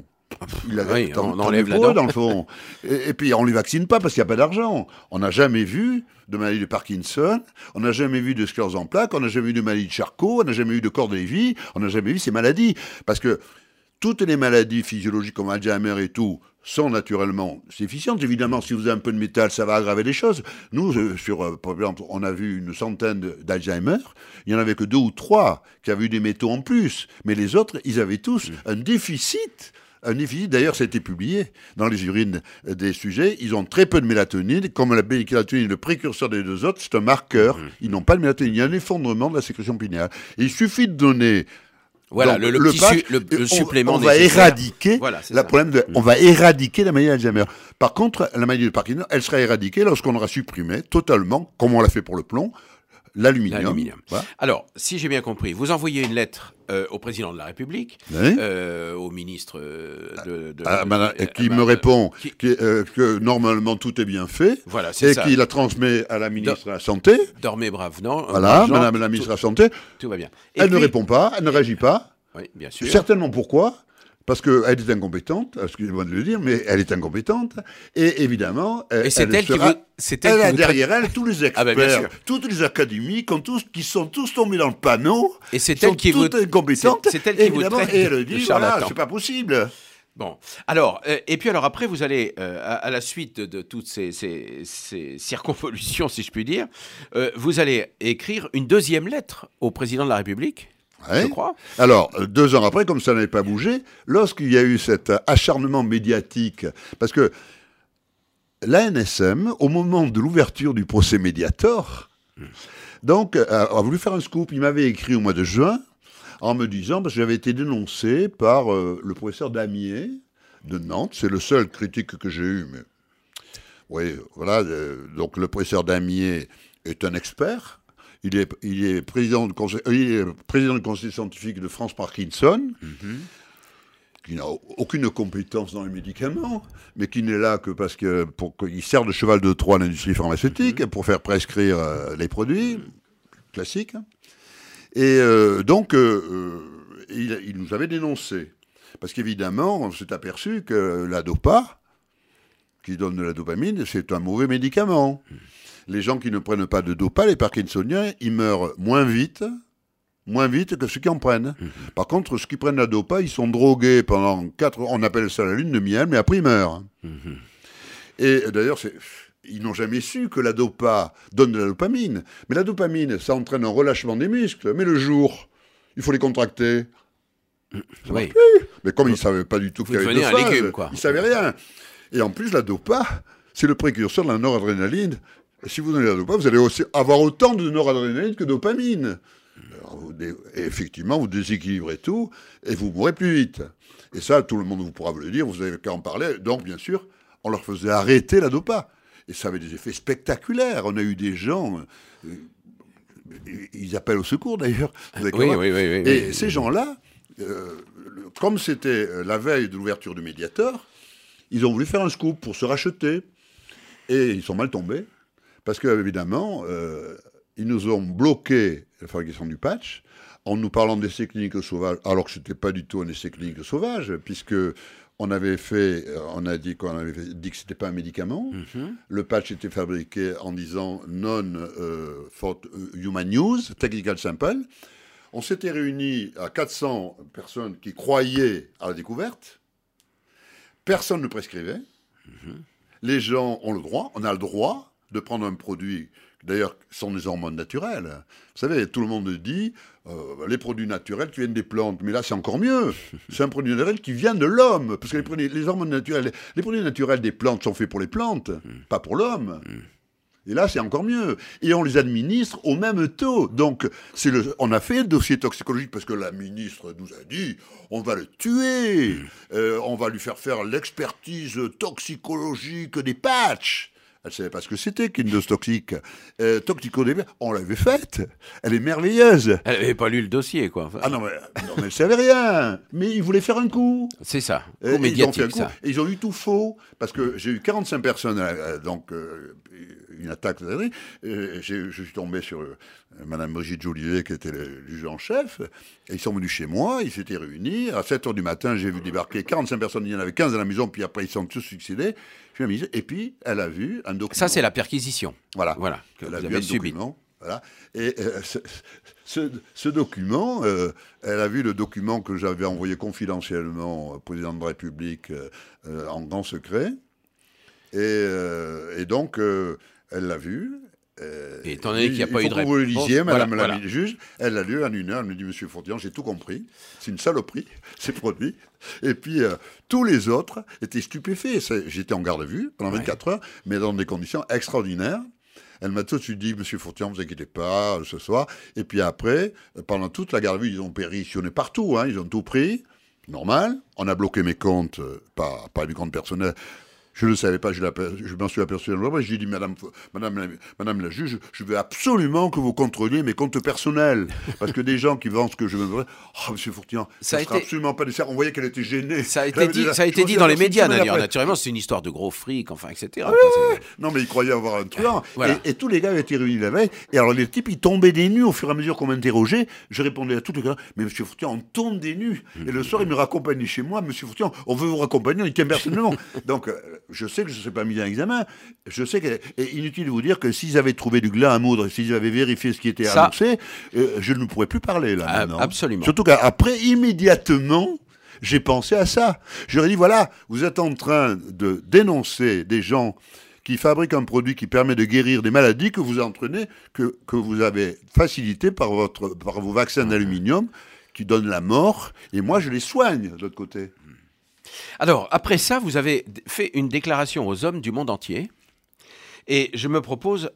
on enlève la dent. dans le fond. Et puis on ne les vaccine pas parce qu'il n'y a pas d'argent. On n'a jamais vu de maladie de Parkinson, on n'a jamais vu de sclérose en plaques, on n'a jamais vu de maladie de Charcot, on n'a jamais vu de Cordes-Lévy, on n'a jamais vu ces maladies. Parce que toutes les maladies physiologiques comme Alzheimer et tout sont naturellement efficientes. Évidemment, si vous avez un peu de métal, ça va aggraver les choses. Nous, par exemple, on a vu une centaine d'Alzheimer. Il n'y en avait que 2 ou 3 qui avaient eu des métaux en plus. Mais les autres, ils avaient tous un déficit. D'ailleurs, ça a été publié dans les urines des sujets. Ils ont très peu de mélatonine. Comme la mélatonine est le précurseur des 2 autres, c'est un marqueur. Ils n'ont pas de mélatonine. Il y a un effondrement de la sécrétion pinéale. Et il suffit de donner... Voilà, donc, le supplément on va nécessaire. éradiquer on va éradiquer la maladie d'Alzheimer. Par contre, la maladie de Parkinson, elle sera éradiquée lorsqu'on aura supprimé totalement, comme on l'a fait pour le plomb, l'aluminium. Voilà. Alors, si j'ai bien compris, vous envoyez une lettre au président de la République, Oui. au ministre qui me répond que normalement tout est bien fait, voilà, c'est ça. Qui la transmet à la ministre de la Santé. Dormez brave, non. Voilà, madame la ministre de la Santé. Tout va bien. Elle ne répond pas, elle ne réagit pas. Oui, bien sûr. Certainement pourquoi ? Parce qu'elle est incompétente, excusez-moi de le dire, mais elle est incompétente. Et évidemment, elle a derrière elle tous les experts, toutes les académies, qui sont tous tombés dans le panneau. Et c'est elle qui vous incompétente. C'est elle qui vous traite et elle dit, charlatan. voilà, c'est pas possible. Bon, alors, et puis alors après, vous allez, à la suite de toutes ces circonvolutions, si je puis dire, vous allez écrire une deuxième lettre au président de la République. Ouais. Je crois. Alors, 2 ans après, comme ça n'avait pas bougé, lorsqu'il y a eu cet acharnement médiatique, parce que l'ANSM, au moment de l'ouverture du procès Mediator, donc, a voulu faire un scoop. Il m'avait écrit au mois de juin, en me disant, parce que j'avais été dénoncé par le professeur Damier de Nantes, c'est le seul critique que j'ai eu, mais oui, voilà, donc le professeur Damier est un expert. Il est président du conseil scientifique de France Parkinson, qui n'a aucune compétence dans les médicaments, mais qui n'est là que parce qu'il sert de cheval de Troie à l'industrie pharmaceutique pour faire prescrire les produits classiques. Et donc, il nous avait dénoncé. Parce qu'évidemment, on s'est aperçu que la dopa, qui donne de la dopamine, c'est un mauvais médicament. Les gens qui ne prennent pas de dopa, les Parkinsoniens, ils meurent moins vite que ceux qui en prennent. Par contre, ceux qui prennent la dopa, ils sont drogués pendant 4 ans, on appelle ça la lune de miel, mais après ils meurent. Et d'ailleurs, ils n'ont jamais su que la dopa donne de la dopamine. Mais la dopamine, ça entraîne un relâchement des muscles. Mais le jour, il faut les contracter. Ça marche plus. Mais comme ils ne savaient pas du tout qu'il y avait un légume, quoi. Ils ne savaient rien. Et en plus, la dopa, c'est le précurseur de la noradrénaline. Et si vous donnez la dopa, vous allez aussi avoir autant de noradrénaline que de dopamine. Alors, et effectivement, vous déséquilibrez tout et vous mourrez plus vite. Et ça, tout le monde vous pourra vous le dire, vous n'avez qu'à en parler. Donc, bien sûr, on leur faisait arrêter la dopa. Et ça avait des effets spectaculaires. On a eu des gens... ils appellent au secours, d'ailleurs. Oui. Et ces gens-là, comme c'était la veille de l'ouverture du Mediator, ils ont voulu faire un scoop pour se racheter. Et ils sont mal tombés. Parce qu'évidemment, ils nous ont bloqué la fabrication du patch en nous parlant d'essais cliniques sauvages, alors que ce n'était pas du tout un essai clinique sauvage, puisque on a dit que ce n'était pas un médicament. Le patch était fabriqué en disant non for human use, technical sample. On s'était réunis à 400 personnes qui croyaient à la découverte. Personne ne prescrivait. Les gens ont le droit, on a le droit de prendre un produit, d'ailleurs, ce sont des hormones naturelles. Vous savez, tout le monde dit, les produits naturels qui viennent des plantes. Mais là, c'est encore mieux. C'est un produit naturel qui vient de l'homme. Parce que les hormones naturelles, les produits naturels des plantes sont faits pour les plantes, pas pour l'homme. Et là, c'est encore mieux. Et on les administre au même taux. Donc, on a fait le dossier toxicologique parce que la ministre nous a dit on va le tuer. On va lui faire l'expertise toxicologique des patchs. Elle ne savait pas ce que c'était qu'une dose toxique. Toxicodébia, on l'avait faite. Elle est merveilleuse. Elle n'avait pas lu le dossier, quoi. Ah non, mais elle ne savait rien. Mais ils voulaient faire un coup. C'est ça, coup médiatique, ça. Et ils ont eu tout faux. Parce que j'ai eu 45 personnes, une attaque. Je suis tombé sur Madame Brigitte Jolivet, qui était le juge en chef. Et ils sont venus chez moi, ils s'étaient réunis. À 7h du matin, j'ai vu débarquer 45 personnes. Il y en avait 15 à la maison, puis après, ils sont tous succédés. Et puis, elle a vu un document. Ça, c'est la perquisition. Voilà. Que elle vous a avez vu un subi. document. Voilà. Et ce document, elle a vu le document que j'avais envoyé confidentiellement au président de la République en grand secret. Et donc, elle l'a vu. Et étant donné qu'il n'y a pas eu de réponse. Vous le lisiez, madame voilà. la juge, elle l'a lu en une heure, elle me dit, monsieur Fourtian, j'ai tout compris, c'est une saloperie, ces produits. Et puis, tous les autres étaient stupéfaits. J'étais en garde à vue pendant 24 heures, mais dans des conditions extraordinaires. Elle m'a tout de suite dit, monsieur Fourtian, ne vous inquiétez pas, ce soir. Et puis après, pendant toute la garde à vue, ils ont périssionné partout, ils ont tout pris, normal. On a bloqué mes comptes, pas mes comptes personnels. Je ne le savais pas, je m'en suis aperçu. J'ai dit, madame la juge, je veux absolument que vous contrôliez mes comptes personnels. Parce que des gens qui pensent que je me... Oh, monsieur Fourtian, ça ne sera absolument pas nécessaire. On voyait qu'elle était gênée. Ça a été dit dans les médias, d'ailleurs. Naturellement, c'est une histoire de gros fric, etc. Non, mais ils croyaient avoir un truand. Voilà. Et tous les gars avaient été réunis la veille. Et alors, les types, ils tombaient des nues au fur et à mesure qu'on m'interrogeait. Je répondais à tous les gars, mais monsieur Fourtian, on tombe des nues. Et le soir, il me raccompagnait chez moi. Monsieur Fourtian, on veut vous raccompagner, on y tient personnellement. Donc... je sais que je ne suis pas mis à l'examen. Je sais que, et inutile de vous dire que s'ils avaient trouvé du glas à moudre, s'ils avaient vérifié ce qui était annoncé, je ne pourrais plus parler là maintenant. Absolument. Surtout qu'après, immédiatement, j'ai pensé à ça. J'aurais dit, voilà, vous êtes en train de dénoncer des gens qui fabriquent un produit qui permet de guérir des maladies que vous entraînez, que vous avez facilité par vos vaccins d'aluminium qui donnent la mort, et moi je les soigne de l'autre côté. Alors, après ça, vous avez fait une déclaration aux hommes du monde entier. Et je me propose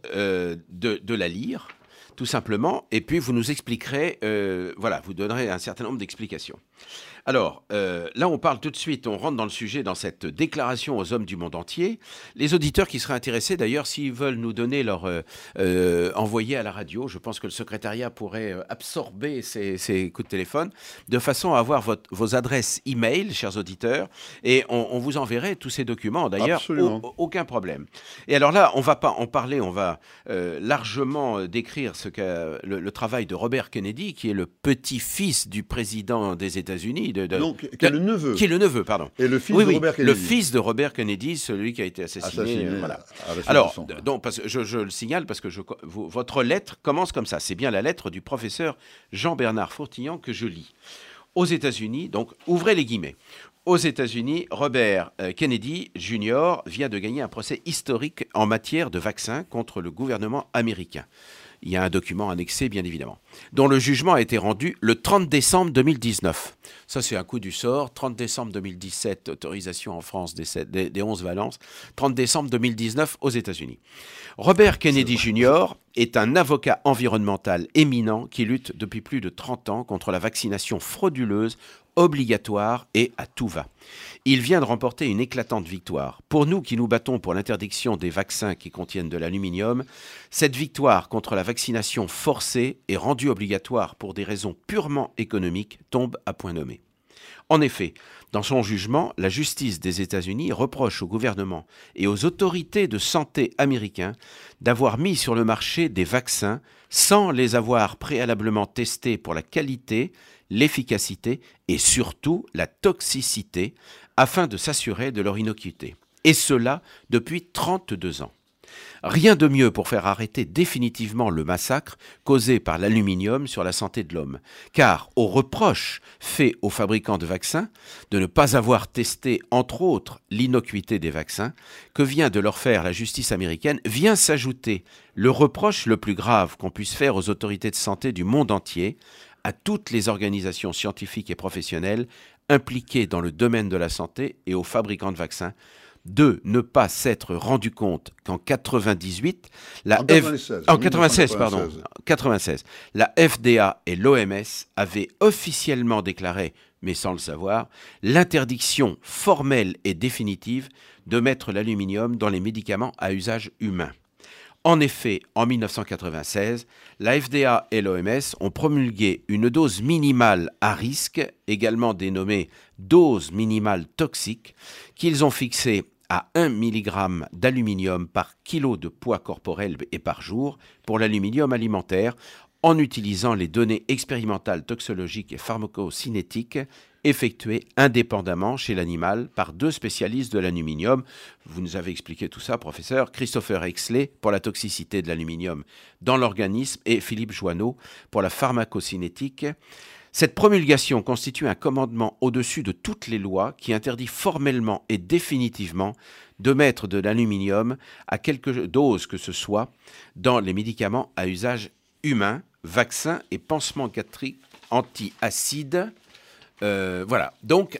de la lire, tout simplement. Et puis, vous nous expliquerez, vous donnerez un certain nombre d'explications. Alors, là, on parle tout de suite, on rentre dans le sujet, dans cette déclaration aux hommes du monde entier. Les auditeurs qui seraient intéressés, d'ailleurs, s'ils veulent nous donner leur envoyer à la radio, je pense que le secrétariat pourrait absorber ces coups de téléphone, de façon à avoir vos adresses e-mail, chers auditeurs, et on vous enverrait tous ces documents, d'ailleurs, aucun problème. Et alors là, on ne va pas en parler, on va largement décrire le travail de Robert Kennedy, qui est le petit-fils du président des États-Unis, qui est le neveu. Qui est le neveu, pardon. Et le fils de Robert Kennedy. Le fils de Robert Kennedy, celui qui a été assassiné. Voilà. Alors, donc, parce que je le signale parce que votre lettre commence comme ça. C'est bien la lettre du professeur Jean-Bernard Fourtian que je lis. Aux États-Unis, donc, ouvrez les guillemets. Aux États-Unis, Robert Kennedy Jr. vient de gagner un procès historique en matière de vaccins contre le gouvernement américain. Il y a un document annexé, bien évidemment, dont le jugement a été rendu le 30 décembre 2019. Ça, c'est un coup du sort. 30 décembre 2017, autorisation en France des 11 valences. 30 décembre 2019 aux États-Unis. Robert Kennedy Jr. est un avocat environnemental éminent qui lutte depuis plus de 30 ans contre la vaccination frauduleuse, obligatoire et à tout va. Il vient de remporter une éclatante victoire. Pour nous qui nous battons pour l'interdiction des vaccins qui contiennent de l'aluminium, cette victoire contre la vaccination forcée et rendue obligatoire pour des raisons purement économiques tombe à point nommé. En effet, dans son jugement, la justice des États-Unis reproche au gouvernement et aux autorités de santé américains d'avoir mis sur le marché des vaccins sans les avoir préalablement testés pour la qualité, l'efficacité et surtout la toxicité afin de s'assurer de leur innocuité. Et cela depuis 32 ans. Rien de mieux pour faire arrêter définitivement le massacre causé par l'aluminium sur la santé de l'homme. Car, au reproche fait aux fabricants de vaccins de ne pas avoir testé, entre autres, l'innocuité des vaccins, que vient de leur faire la justice américaine, vient s'ajouter le reproche le plus grave qu'on puisse faire aux autorités de santé du monde entier, à toutes les organisations scientifiques et professionnelles impliquées dans le domaine de la santé et aux fabricants de vaccins, de ne pas s'être rendu compte qu'en 96, la FDA et l'OMS avaient officiellement déclaré, mais sans le savoir, l'interdiction formelle et définitive de mettre l'aluminium dans les médicaments à usage humain. En effet, en 1996, la FDA et l'OMS ont promulgué une dose minimale à risque, également dénommée dose minimale toxique, qu'ils ont fixée à 1 mg d'aluminium par kilo de poids corporel et par jour pour l'aluminium alimentaire, en utilisant les données expérimentales toxologiques et pharmacocinétiques effectuées indépendamment chez l'animal par 2 spécialistes de l'aluminium. Vous nous avez expliqué tout ça, professeur. Christopher Exley pour la toxicité de l'aluminium dans l'organisme et Philippe Joanneau pour la pharmacocinétique. Cette promulgation constitue un commandement au-dessus de toutes les lois qui interdit formellement et définitivement de mettre de l'aluminium à quelque dose que ce soit dans les médicaments à usage humain, vaccins et pansements gastriques anti-acides. Voilà. Donc,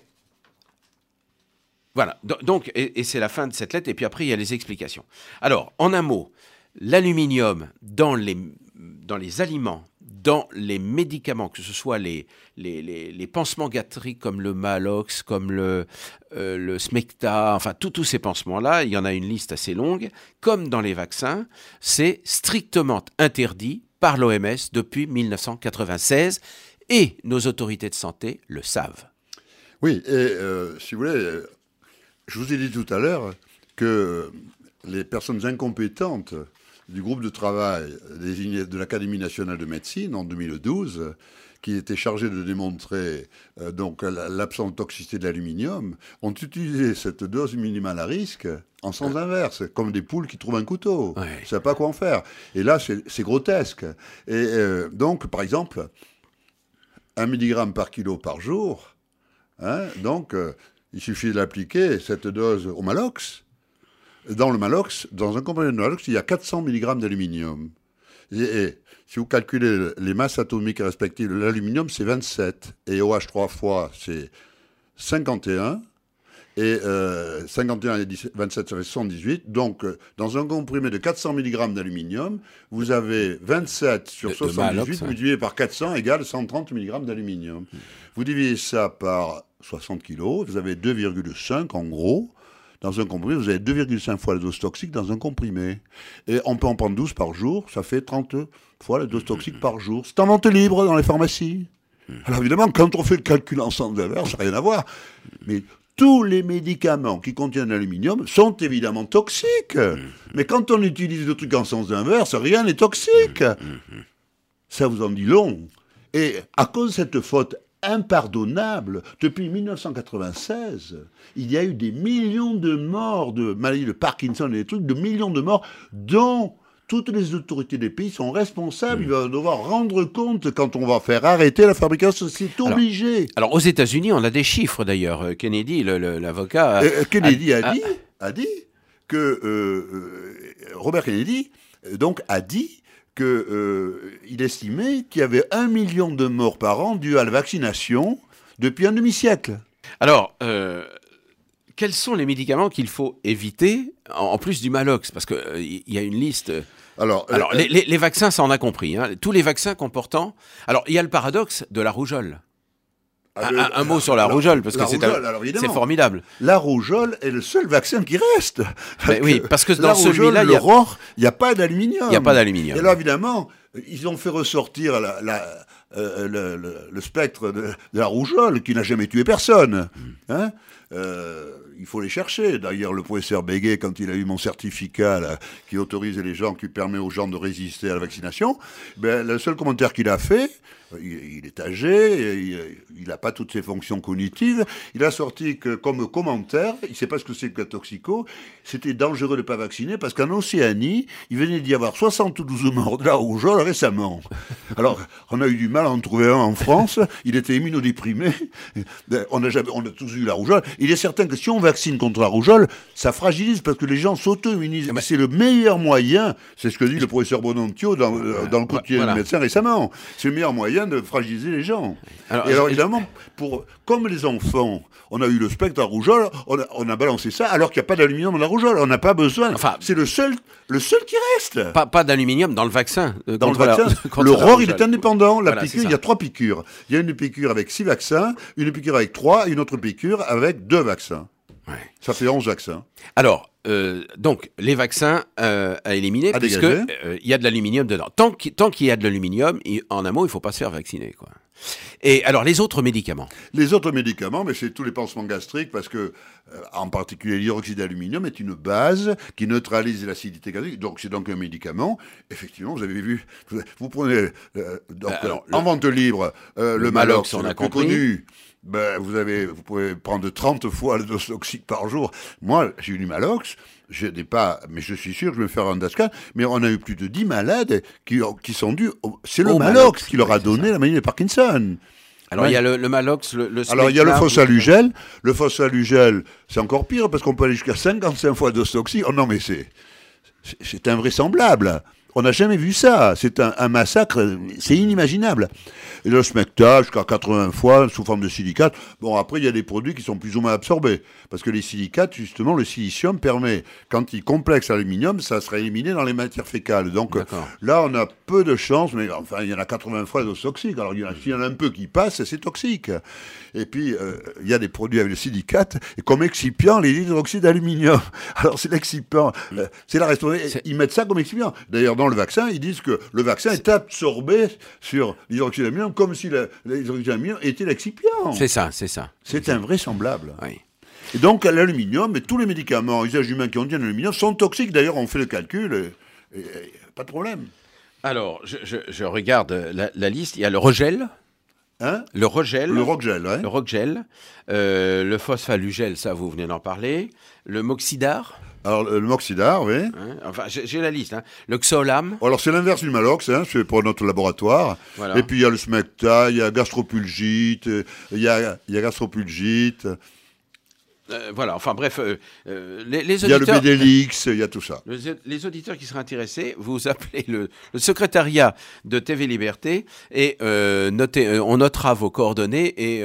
et c'est la fin de cette lettre. Et puis après, il y a les explications. Alors, en un mot, l'aluminium dans les aliments, dans les médicaments, que ce soit les pansements gastriques comme le Malox, comme le Smecta, enfin tous ces pansements-là, il y en a une liste assez longue, comme dans les vaccins, c'est strictement interdit par l'OMS depuis 1996 et nos autorités de santé le savent. Oui, et si vous voulez, je vous ai dit tout à l'heure que les personnes incompétentes du groupe de travail désigné de l'Académie nationale de médecine en 2012, qui était chargé de démontrer donc l'absence de toxicité de l'aluminium, ont utilisé cette dose minimale à risque en sens inverse, comme des poules qui trouvent un couteau. Ouais. Ils ne savent pas quoi en faire. Et là, c'est grotesque. Et donc, par exemple, 1 mg par kilo par jour, hein, donc il suffit de l'appliquer, cette dose au Malox. Dans le Malox, dans un comprimé de Malox, il y a 400 mg d'aluminium. Et si vous calculez les masses atomiques respectives de l'aluminium, c'est 27. Et OH 3 fois, c'est 51. Et 51 et 27, ça fait 118. Donc, dans un comprimé de 400 mg d'aluminium, vous avez 27 sur 78 multiplié par 400 égale 130 mg d'aluminium. Vous divisez ça par 60 kg, vous avez 2,5 en gros. Dans un comprimé, vous avez 2,5 fois la dose toxique dans un comprimé. Et on peut en prendre 12 par jour, ça fait 30 fois la dose toxique par jour. C'est en vente libre dans les pharmacies. Alors évidemment, quand on fait le calcul en sens inverse, ça n'a rien à voir. Mais tous les médicaments qui contiennent l'aluminium sont évidemment toxiques. Mais quand on utilise le truc en sens inverse, rien n'est toxique. Ça vous en dit long. Et à cause de cette faute impardonnable, depuis 1996, il y a eu des millions de morts de maladies de Parkinson et des trucs, de millions de morts dont toutes les autorités des pays sont responsables. Ils vont devoir rendre compte quand on va faire arrêter la fabrication. C'est obligé. Alors aux États-Unis, on a des chiffres d'ailleurs. Kennedy, l'avocat... Kennedy a dit que... Robert Kennedy donc, a dit qu'il estimait qu'il y avait 1 million de morts par an dues à la vaccination depuis un demi-siècle. Alors, quels sont les médicaments qu'il faut éviter, en plus du Malox? Parce qu'il y a une liste... Alors les vaccins, ça on a compris. Hein. Tous les vaccins comportant... Alors, il y a le paradoxe de la rougeole. Un mot sur la rougeole, parce que c'est formidable. La rougeole est le seul vaccin qui reste. Oui, parce que dans celui-là, il n'y a pas d'aluminium. Il n'y a pas d'aluminium. Et alors, évidemment, ils ont fait ressortir le spectre de la rougeole, qui n'a jamais tué personne. Hein, il faut les chercher. D'ailleurs, le professeur Béguet, quand il a eu mon certificat là, qui autorise les gens, qui permet aux gens de résister à la vaccination, le seul commentaire qu'il a fait, il est âgé, il n'a pas toutes ses fonctions cognitives, il a sorti que comme commentaire, il ne sait pas ce que c'est que la toxico, c'était dangereux de ne pas vacciner parce qu'en Océanie, il venait d'y avoir 72 morts de la rougeole récemment. Alors, on a eu du mal à en trouver un en France, il était immunodéprimé, on a tous eu la rougeole. Il est certain que si on vaccine contre la rougeole, ça fragilise parce que les gens s'auto-immunisent. C'est le meilleur moyen, c'est ce que dit le professeur Bonontio dans le quotidien du médecin récemment, c'est le meilleur moyen de fragiliser les gens. Alors évidemment, comme les enfants, on a eu le spectre à la rougeole, on a balancé ça, alors qu'il n'y a pas d'aluminium dans la rougeole. On n'a pas besoin. Enfin, c'est le seul qui reste. Pas d'aluminium dans le vaccin. Dans le vaccin, l'aurore, il est indépendant. La piqûre, il y a 3 piqûres. Il y a une piqûre avec 6 vaccins, une piqûre avec 3, et une autre piqûre avec 2 vaccins. Ouais. Ça fait 11 vaccins. Alors, donc, les vaccins à éliminer, puisque il y a de l'aluminium dedans. Tant qu'il y a de l'aluminium, en un mot, il ne faut pas se faire vacciner, quoi. Et alors, les autres médicaments? Les autres médicaments, mais c'est tous les pansements gastriques, parce que, en particulier, l'hydroxyde d'aluminium est une base qui neutralise l'acidité gastrique. Donc, c'est donc un médicament. Effectivement, vous avez vu, vous prenez, en vente libre, le Malox, on a connu. Vous pouvez prendre 30 fois le dose toxique par jour. Moi, j'ai eu du Malox, je n'ai pas, mais je suis sûr que je vais me faire un DASCA, mais on a eu plus de 10 malades qui sont dus, c'est le Malox qui leur a donné la maladie de Parkinson. Alors, il y a le Malox, alors, il y a le phosphalugel. Le phosphalugel, c'est encore pire, parce qu'on peut aller jusqu'à 55 fois de dose toxique. Oh non, mais c'est invraisemblable. On n'a jamais vu ça. C'est un massacre. C'est inimaginable. Et le smecta, jusqu'à 80 fois, sous forme de silicate. Bon, après, il y a des produits qui sont plus ou moins absorbés. Parce que les silicates, justement, le silicium permet, quand il complexe l'aluminium, ça sera éliminé dans les matières fécales. Donc, là, on a peu de chance, mais enfin, il y en a 80 fois de toxique. Alors, s'il y en a un peu qui passe, c'est toxique. Et puis, il y a des produits avec le silicate, et comme excipient, les hydroxydes d'aluminium. Alors, c'est l'excipient. C'est la restauration. Ils mettent ça comme excipient. D'ailleurs, dans le vaccin, ils disent que le vaccin est absorbé sur l'hydroxyde d'aluminium comme si l'hydroxyde d'aluminium était l'excipient. C'est ça. C'est invraisemblable. Oui. Et donc, l'aluminium, et tous les médicaments à usage humain qui contiennent l'aluminium sont toxiques. D'ailleurs, on fait le calcul, et pas de problème. Alors, je regarde la liste. Il y a le Rogel. Hein? Le Rogel. Le Rogel, ouais. Le Rogel. Le phosphalugel, ça, vous venez d'en parler. Le Moxidar. Alors, le Moxidar, oui. Enfin, j'ai la liste. Le Xolam. Alors, c'est l'inverse du Malox, c'est pour notre laboratoire. Voilà. Et puis, il y a le Smecta, il y a Gastropulgite, il y a Gastropulgite. Voilà, enfin bref, les auditeurs... Il y a le Bédélix, il y a tout ça. Les auditeurs qui seraient intéressés, vous appelez le secrétariat de TV Liberté et on notera vos coordonnées et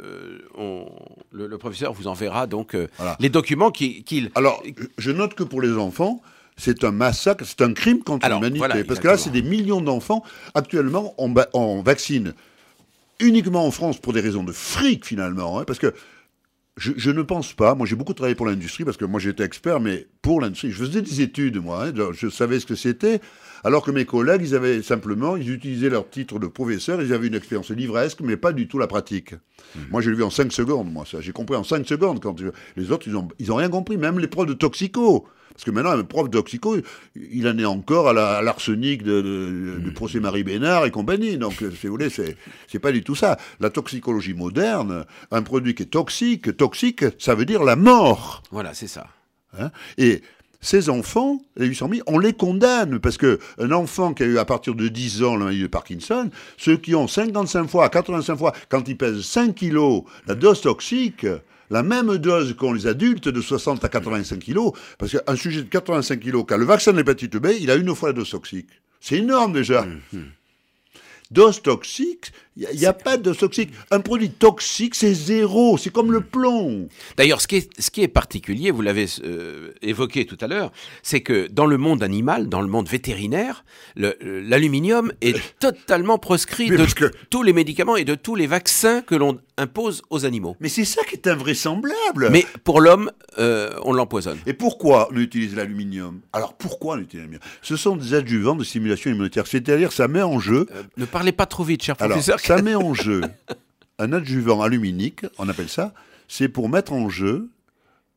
le professeur vous enverra donc les documents qu'il... Alors, je note que pour les enfants, c'est un massacre, c'est un crime contre l'humanité. Voilà, parce que là, c'est des millions d'enfants. Actuellement, on vaccine uniquement en France pour des raisons de fric, finalement, parce que je ne pense pas, moi j'ai beaucoup travaillé pour l'industrie, parce que moi j'étais expert, mais pour l'industrie, je faisais des études, moi, je savais ce que c'était, alors que mes collègues, ils utilisaient leur titre de professeur, ils avaient une expérience livresque, mais pas du tout la pratique. Moi j'ai vu en 5 secondes, moi, ça, j'ai compris en 5 secondes, quand les autres, ils ont rien compris, même les profs de toxico. Parce que maintenant, un prof de toxico, il en est encore à l'arsenic du procès Marie Bénard et compagnie. Donc, si vous voulez, c'est pas du tout ça. La toxicologie moderne, un produit qui est toxique, ça veut dire la mort. Voilà, c'est ça. Et ces enfants, les 800 000, on les condamne, parce qu'un enfant qui a eu à partir de 10 ans la maladie de Parkinson, ceux qui ont 55 fois, 85 fois, quand ils pèsent 5 kilos, la dose toxique... La même dose qu'ont les adultes de 60 à 85 kilos, parce qu'un sujet de 85 kilos qui a le vaccin de l'hépatite B, il a une fois la dose toxique. C'est énorme déjà. Dose toxique, il n'y a pas de dose toxique. Un produit toxique, c'est 0. C'est comme le plomb. D'ailleurs, ce qui est particulier, vous l'avez évoqué tout à l'heure, c'est que dans le monde animal, dans le monde vétérinaire, l'aluminium est totalement proscrit de tous les médicaments et de tous les vaccins que l'on impose aux animaux. Mais c'est ça qui est invraisemblable. Mais pour l'homme, on l'empoisonne. Et pourquoi on utilise l'aluminium? Alors pourquoi on utilise l'aluminium? Ce sont des adjuvants de stimulation immunitaire. C'est-à-dire ça met en jeu... ne parlez pas trop vite, cher professeur. Ça met en jeu un adjuvant aluminique, on appelle ça, c'est pour mettre en jeu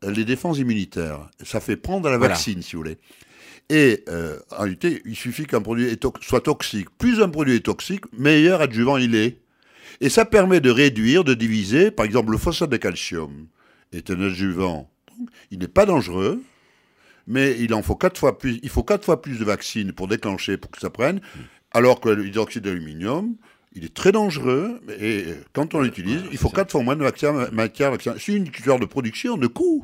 les défenses immunitaires. Ça fait prendre la Voilà. vaccine, si vous voulez. Et en réalité, il suffit qu'un produit soit toxique. Plus un produit est toxique, meilleur adjuvant il est. Et ça permet de réduire, de diviser. Par exemple, le phosphate de calcium est un adjuvant. Il n'est pas dangereux, mais il faut 4 fois plus de vaccines pour déclencher, pour que ça prenne, alors que l'hydroxyde d'aluminium, il est très dangereux, et quand on l'utilise, il faut 4 fois moins de matière vaccinale. C'est une histoire de production, de coût.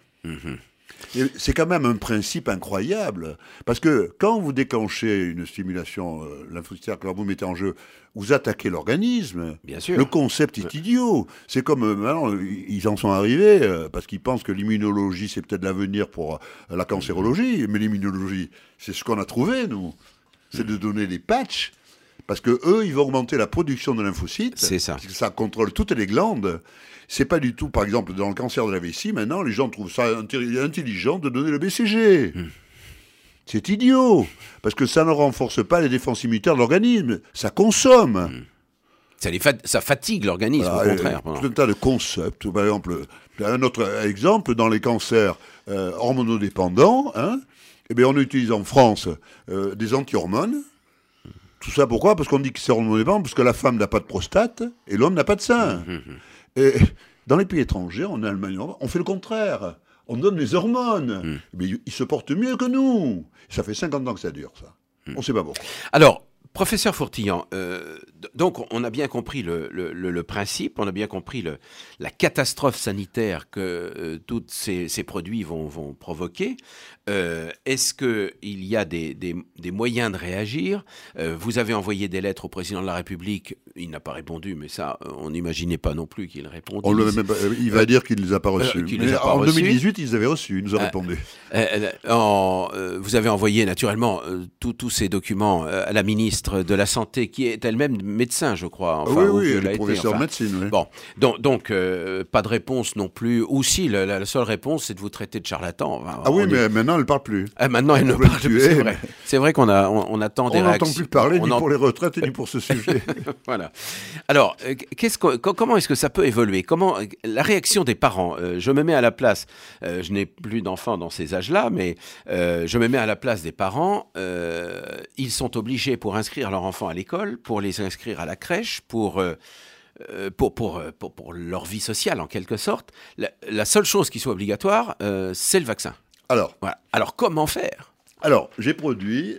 Et c'est quand même un principe incroyable, parce que quand vous déclenchez une stimulation lymphocytaire, quand vous mettez en jeu, vous attaquez l'organisme. Bien sûr. Le concept est idiot. C'est comme maintenant, ils en sont arrivés, parce qu'ils pensent que l'immunologie, c'est peut-être l'avenir pour la cancérologie, mais l'immunologie, c'est ce qu'on a trouvé, nous. C'est de donner des patchs, parce que eux, ils vont augmenter la production de lymphocytes. C'est ça. Parce que ça contrôle toutes les glandes. C'est pas du tout, par exemple, dans le cancer de la vessie, maintenant, les gens trouvent ça intelligent de donner le BCG. C'est idiot, parce que ça ne renforce pas les défenses immunitaires de l'organisme, ça consomme. Ça fatigue l'organisme, au contraire. Tout un tas de concepts. Par exemple, un autre exemple, dans les cancers hormonodépendants, eh bien, on utilise en France des anti-hormones. Tout ça pourquoi ? Parce qu'on dit que c'est hormonodépendant, parce que la femme n'a pas de prostate et l'homme n'a pas de sein. Et dans les pays étrangers, en Allemagne, on fait le contraire. On donne les hormones. Mais ils se portent mieux que nous. Ça fait 50 ans que ça dure, ça. On ne sait pas pourquoi. Alors, professeur Fourtillan, donc on a bien compris le principe, on a bien compris la catastrophe sanitaire que tous ces produits vont provoquer. Est-ce qu'il y a des moyens de réagir ? Vous avez envoyé des lettres au président de la République, il n'a pas répondu, mais ça, on n'imaginait pas non plus qu'il réponde. Il va dire qu'il ne les a pas reçus. En 2018, ils avaient reçu, il nous a répondu. Vous avez envoyé naturellement tous ces documents à la ministre de la Santé, qui est elle-même médecin, je crois. Enfin, oui, elle est professeure de médecine. Oui. Bon, donc pas de réponse non plus. Ou si, la seule réponse, c'est de vous traiter de charlatan. Enfin, mais maintenant, elle ne parle plus. Maintenant, elle ne parle plus, c'est vrai. C'est vrai qu'on attend des réactions. On n'entend plus parler ni pour les retraites ni pour ce sujet. Voilà. Alors, comment est-ce que ça peut évoluer ? Comment la réaction des parents ? Je me mets à la place. Je n'ai plus d'enfants dans ces âges-là, mais je me mets à la place des parents. Ils sont obligés, pour inscrire leur enfant à l'école, pour les inscrire à la crèche, pour leur vie sociale, en quelque sorte. La seule chose qui soit obligatoire, c'est le vaccin. Alors, voilà. Alors, comment faire ? Alors, j'ai produit,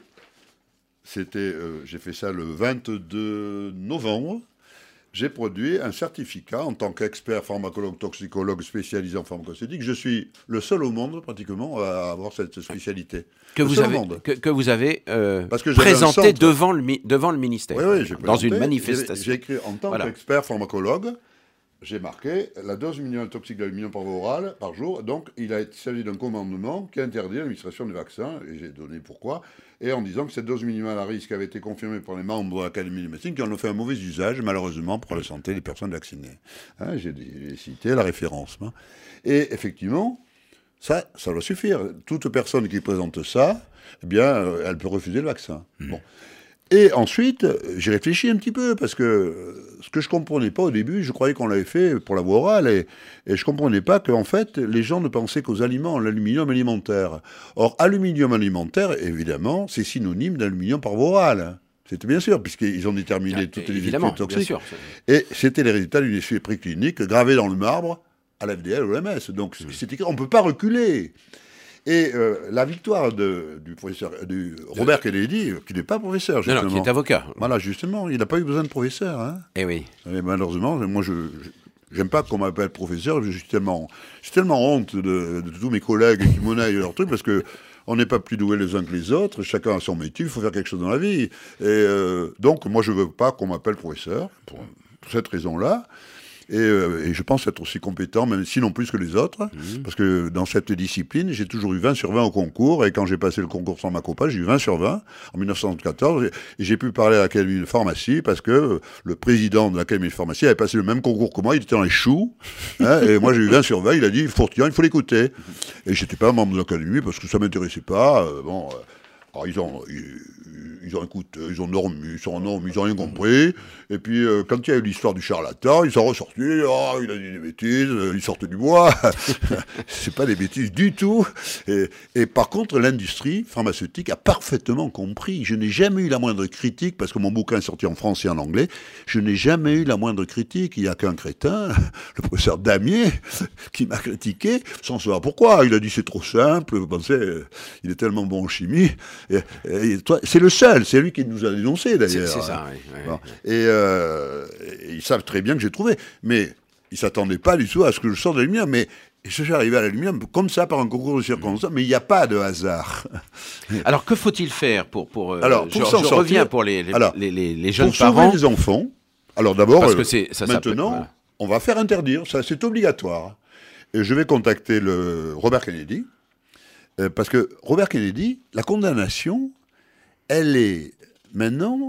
j'ai fait ça le 22 novembre, j'ai produit un certificat en tant qu'expert pharmacologue toxicologue spécialisé en pharmacocétique. Je suis le seul au monde, pratiquement, à avoir cette spécialité. Que vous avez présenté devant le ministère, oui, dans une manifestation. J'ai écrit en tant qu'expert pharmacologue, j'ai marqué la dose minimale toxique d'aluminium par voie orale par jour. Donc, il a s'agit d'un commandement qui interdit l'administration du vaccin, et j'ai donné pourquoi, et en disant que cette dose minimale à risque avait été confirmée par les membres de l'Académie de médecine qui en ont fait un mauvais usage, malheureusement, pour la santé des personnes vaccinées. J'ai cité la référence. Et effectivement, ça doit suffire. Toute personne qui présente ça, eh bien, elle peut refuser le vaccin. Bon. Et ensuite, j'ai réfléchi un petit peu, parce que ce que je ne comprenais pas au début, je croyais qu'on l'avait fait pour la voie orale, et je ne comprenais pas qu'en fait, les gens ne pensaient qu'aux aliments, l'aluminium alimentaire. Or, aluminium alimentaire, évidemment, c'est synonyme d'aluminium par voie orale. C'était bien sûr, puisqu'ils ont déterminé toutes les études toxiques. Bien sûr. Et c'était les résultats d'une étude préclinique gravée dans le marbre à l'FDA et à l'OMS. Donc, on ne peut pas reculer. Et la victoire du professeur Robert Kennedy, qui n'est pas professeur, justement. Non, qui est avocat. Voilà, justement, il n'a pas eu besoin de professeur. Hein. Eh oui. Et malheureusement, moi, je n'aime pas qu'on m'appelle professeur. J'ai tellement honte de tous mes collègues qui monnaient leur truc, parce que on n'est pas plus doués les uns que les autres. Chacun a son métier, il faut faire quelque chose dans la vie. Et donc, moi, je ne veux pas qu'on m'appelle professeur, pour cette raison-là. Et je pense être aussi compétent, même sinon plus que les autres, parce que dans cette discipline, j'ai toujours eu 20 sur 20 au concours, et quand j'ai passé le concours sans ma copa, j'ai eu 20 sur 20 en 1974, et j'ai pu parler à l'Académie de pharmacie, parce que le président de l'Académie de pharmacie avait passé le même concours que moi, il était dans les choux, et moi j'ai eu 20 sur 20, il a dit, Fourtillan, il faut l'écouter. Et j'étais pas membre de l'Académie, parce que ça m'intéressait pas, Alors ils ont écouté, ils ont dormi, ils ont rien compris. Et puis quand il y a eu l'histoire du charlatan, ils sont ressortis. Oh, il a dit des bêtises, ils sortent du bois. C'est pas des bêtises du tout. Et par contre, l'industrie pharmaceutique a parfaitement compris. Je n'ai jamais eu la moindre critique, parce que mon bouquin est sorti en français et en anglais. Je n'ai jamais eu la moindre critique. Il n'y a qu'un crétin, le professeur Damier, qui m'a critiqué, sans savoir pourquoi. Il a dit c'est trop simple. Vous pensez, il est tellement bon en chimie. Et c'est le seul. C'est lui qui nous a dénoncé, d'ailleurs. C'est ça, oui. Bon. Et ils savent très bien que j'ai trouvé. Mais ils ne s'attendaient pas du tout à ce que je sorte de la lumière. Mais je suis arrivé à la lumière comme ça, par un concours de circonstances. Mais il n'y a pas de hasard. Alors, que faut-il faire pour je reviens pour les jeunes pour parents. Pour sauver les enfants, alors d'abord, maintenant, voilà. On va faire interdire. Ça, c'est obligatoire. Et je vais contacter Robert Kennedy. Parce que Robert Kennedy, la condamnation... Elle est maintenant,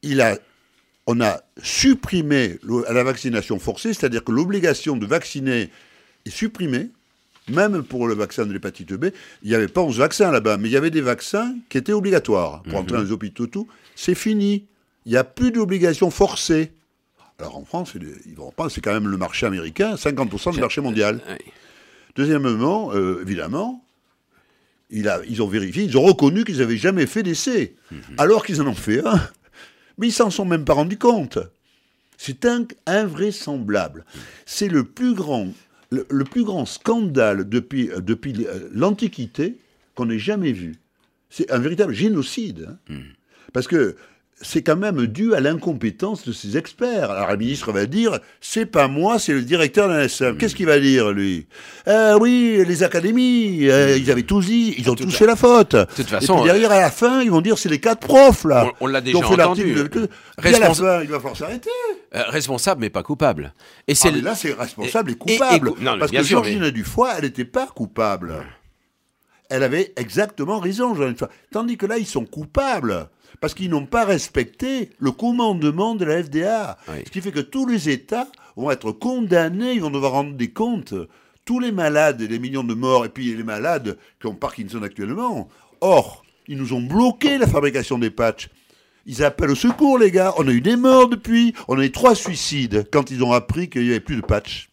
on a supprimé la vaccination forcée, c'est-à-dire que l'obligation de vacciner est supprimée, même pour le vaccin de l'hépatite B. Il n'y avait pas 11 vaccins là-bas, mais il y avait des vaccins qui étaient obligatoires pour entrer dans les hôpitaux, tout. C'est fini. Il n'y a plus d'obligation forcée. Alors en France, c'est quand même le marché américain, 50% du marché mondial. Deuxièmement, évidemment, ils ont vérifié, ils ont reconnu qu'ils n'avaient jamais fait d'essai, alors qu'ils en ont fait un. Mais ils s'en sont même pas rendus compte. C'est invraisemblable. C'est le plus grand scandale depuis l'Antiquité qu'on ait jamais vu. C'est un véritable génocide. Parce que c'est quand même dû à l'incompétence de ces experts. Alors, le ministre va dire, c'est pas moi, c'est le directeur de l'ANSM. Qu'est-ce qu'il va dire, lui ? Oui, les académies, ils avaient tous dit, ils ont tous fait la faute. De toute façon, et puis derrière, à la fin, ils vont dire, c'est les 4 profs, là. On l'a déjà entendu. Puis à la fin, il va falloir s'arrêter. Responsable, mais pas coupable. Et mais là, c'est responsable et coupable. Parce que Georgina Dufoy, elle n'était pas coupable. Elle avait exactement raison, Georgina Dufoy. Tandis que là, ils sont coupables. Parce qu'ils n'ont pas respecté le commandement de la FDA. Oui. Ce qui fait que tous les États vont être condamnés, ils vont devoir rendre des comptes. Tous les malades, les millions de morts, et puis les malades qui ont Parkinson actuellement. Or, ils nous ont bloqué la fabrication des patchs. Ils appellent au secours, les gars. On a eu des morts depuis. On a eu 3 suicides quand ils ont appris qu'il n'y avait plus de patchs.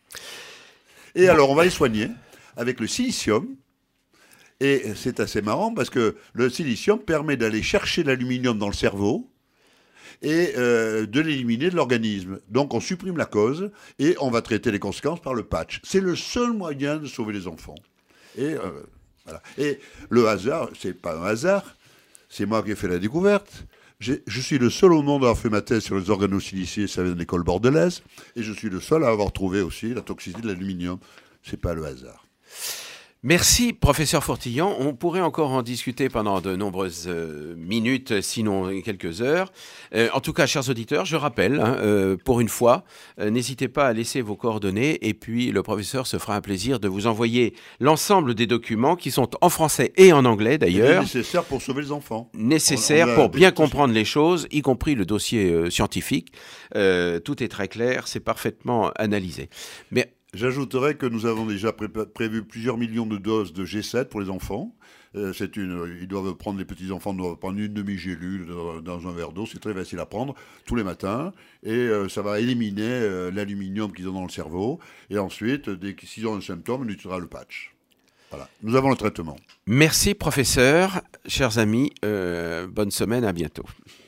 Et alors, on va les soigner avec le silicium. Et c'est assez marrant parce que le silicium permet d'aller chercher l'aluminium dans le cerveau et de l'éliminer de l'organisme. Donc on supprime la cause et on va traiter les conséquences par le patch. C'est le seul moyen de sauver les enfants. Et voilà. Et le hasard, c'est pas un hasard, c'est moi qui ai fait la découverte. Je suis le seul au monde à avoir fait ma thèse sur les organosiliciés, ça vient de l'école bordelaise, et je suis le seul à avoir trouvé aussi la toxicité de l'aluminium. C'est pas le hasard. Merci, professeur Fourtillon. On pourrait encore en discuter pendant de nombreuses minutes, sinon quelques heures. En tout cas, chers auditeurs, je rappelle, pour une fois, n'hésitez pas à laisser vos coordonnées et puis le professeur se fera un plaisir de vous envoyer l'ensemble des documents qui sont en français et en anglais d'ailleurs. Nécessaire pour sauver les enfants. Nécessaire pour bien comprendre les choses, y compris le dossier scientifique. Tout est très clair, c'est parfaitement analysé. Mais j'ajouterais que nous avons déjà prévu plusieurs millions de doses de G7 pour les enfants. Ils doivent prendre, les petits-enfants doivent prendre une demi-gélule dans un verre d'eau. C'est très facile à prendre tous les matins. Et ça va éliminer l'aluminium qu'ils ont dans le cerveau. Et ensuite, s'ils ont un symptôme, on utilisera le patch. Voilà. Nous avons le traitement. Merci, professeur. Chers amis, bonne semaine, à bientôt.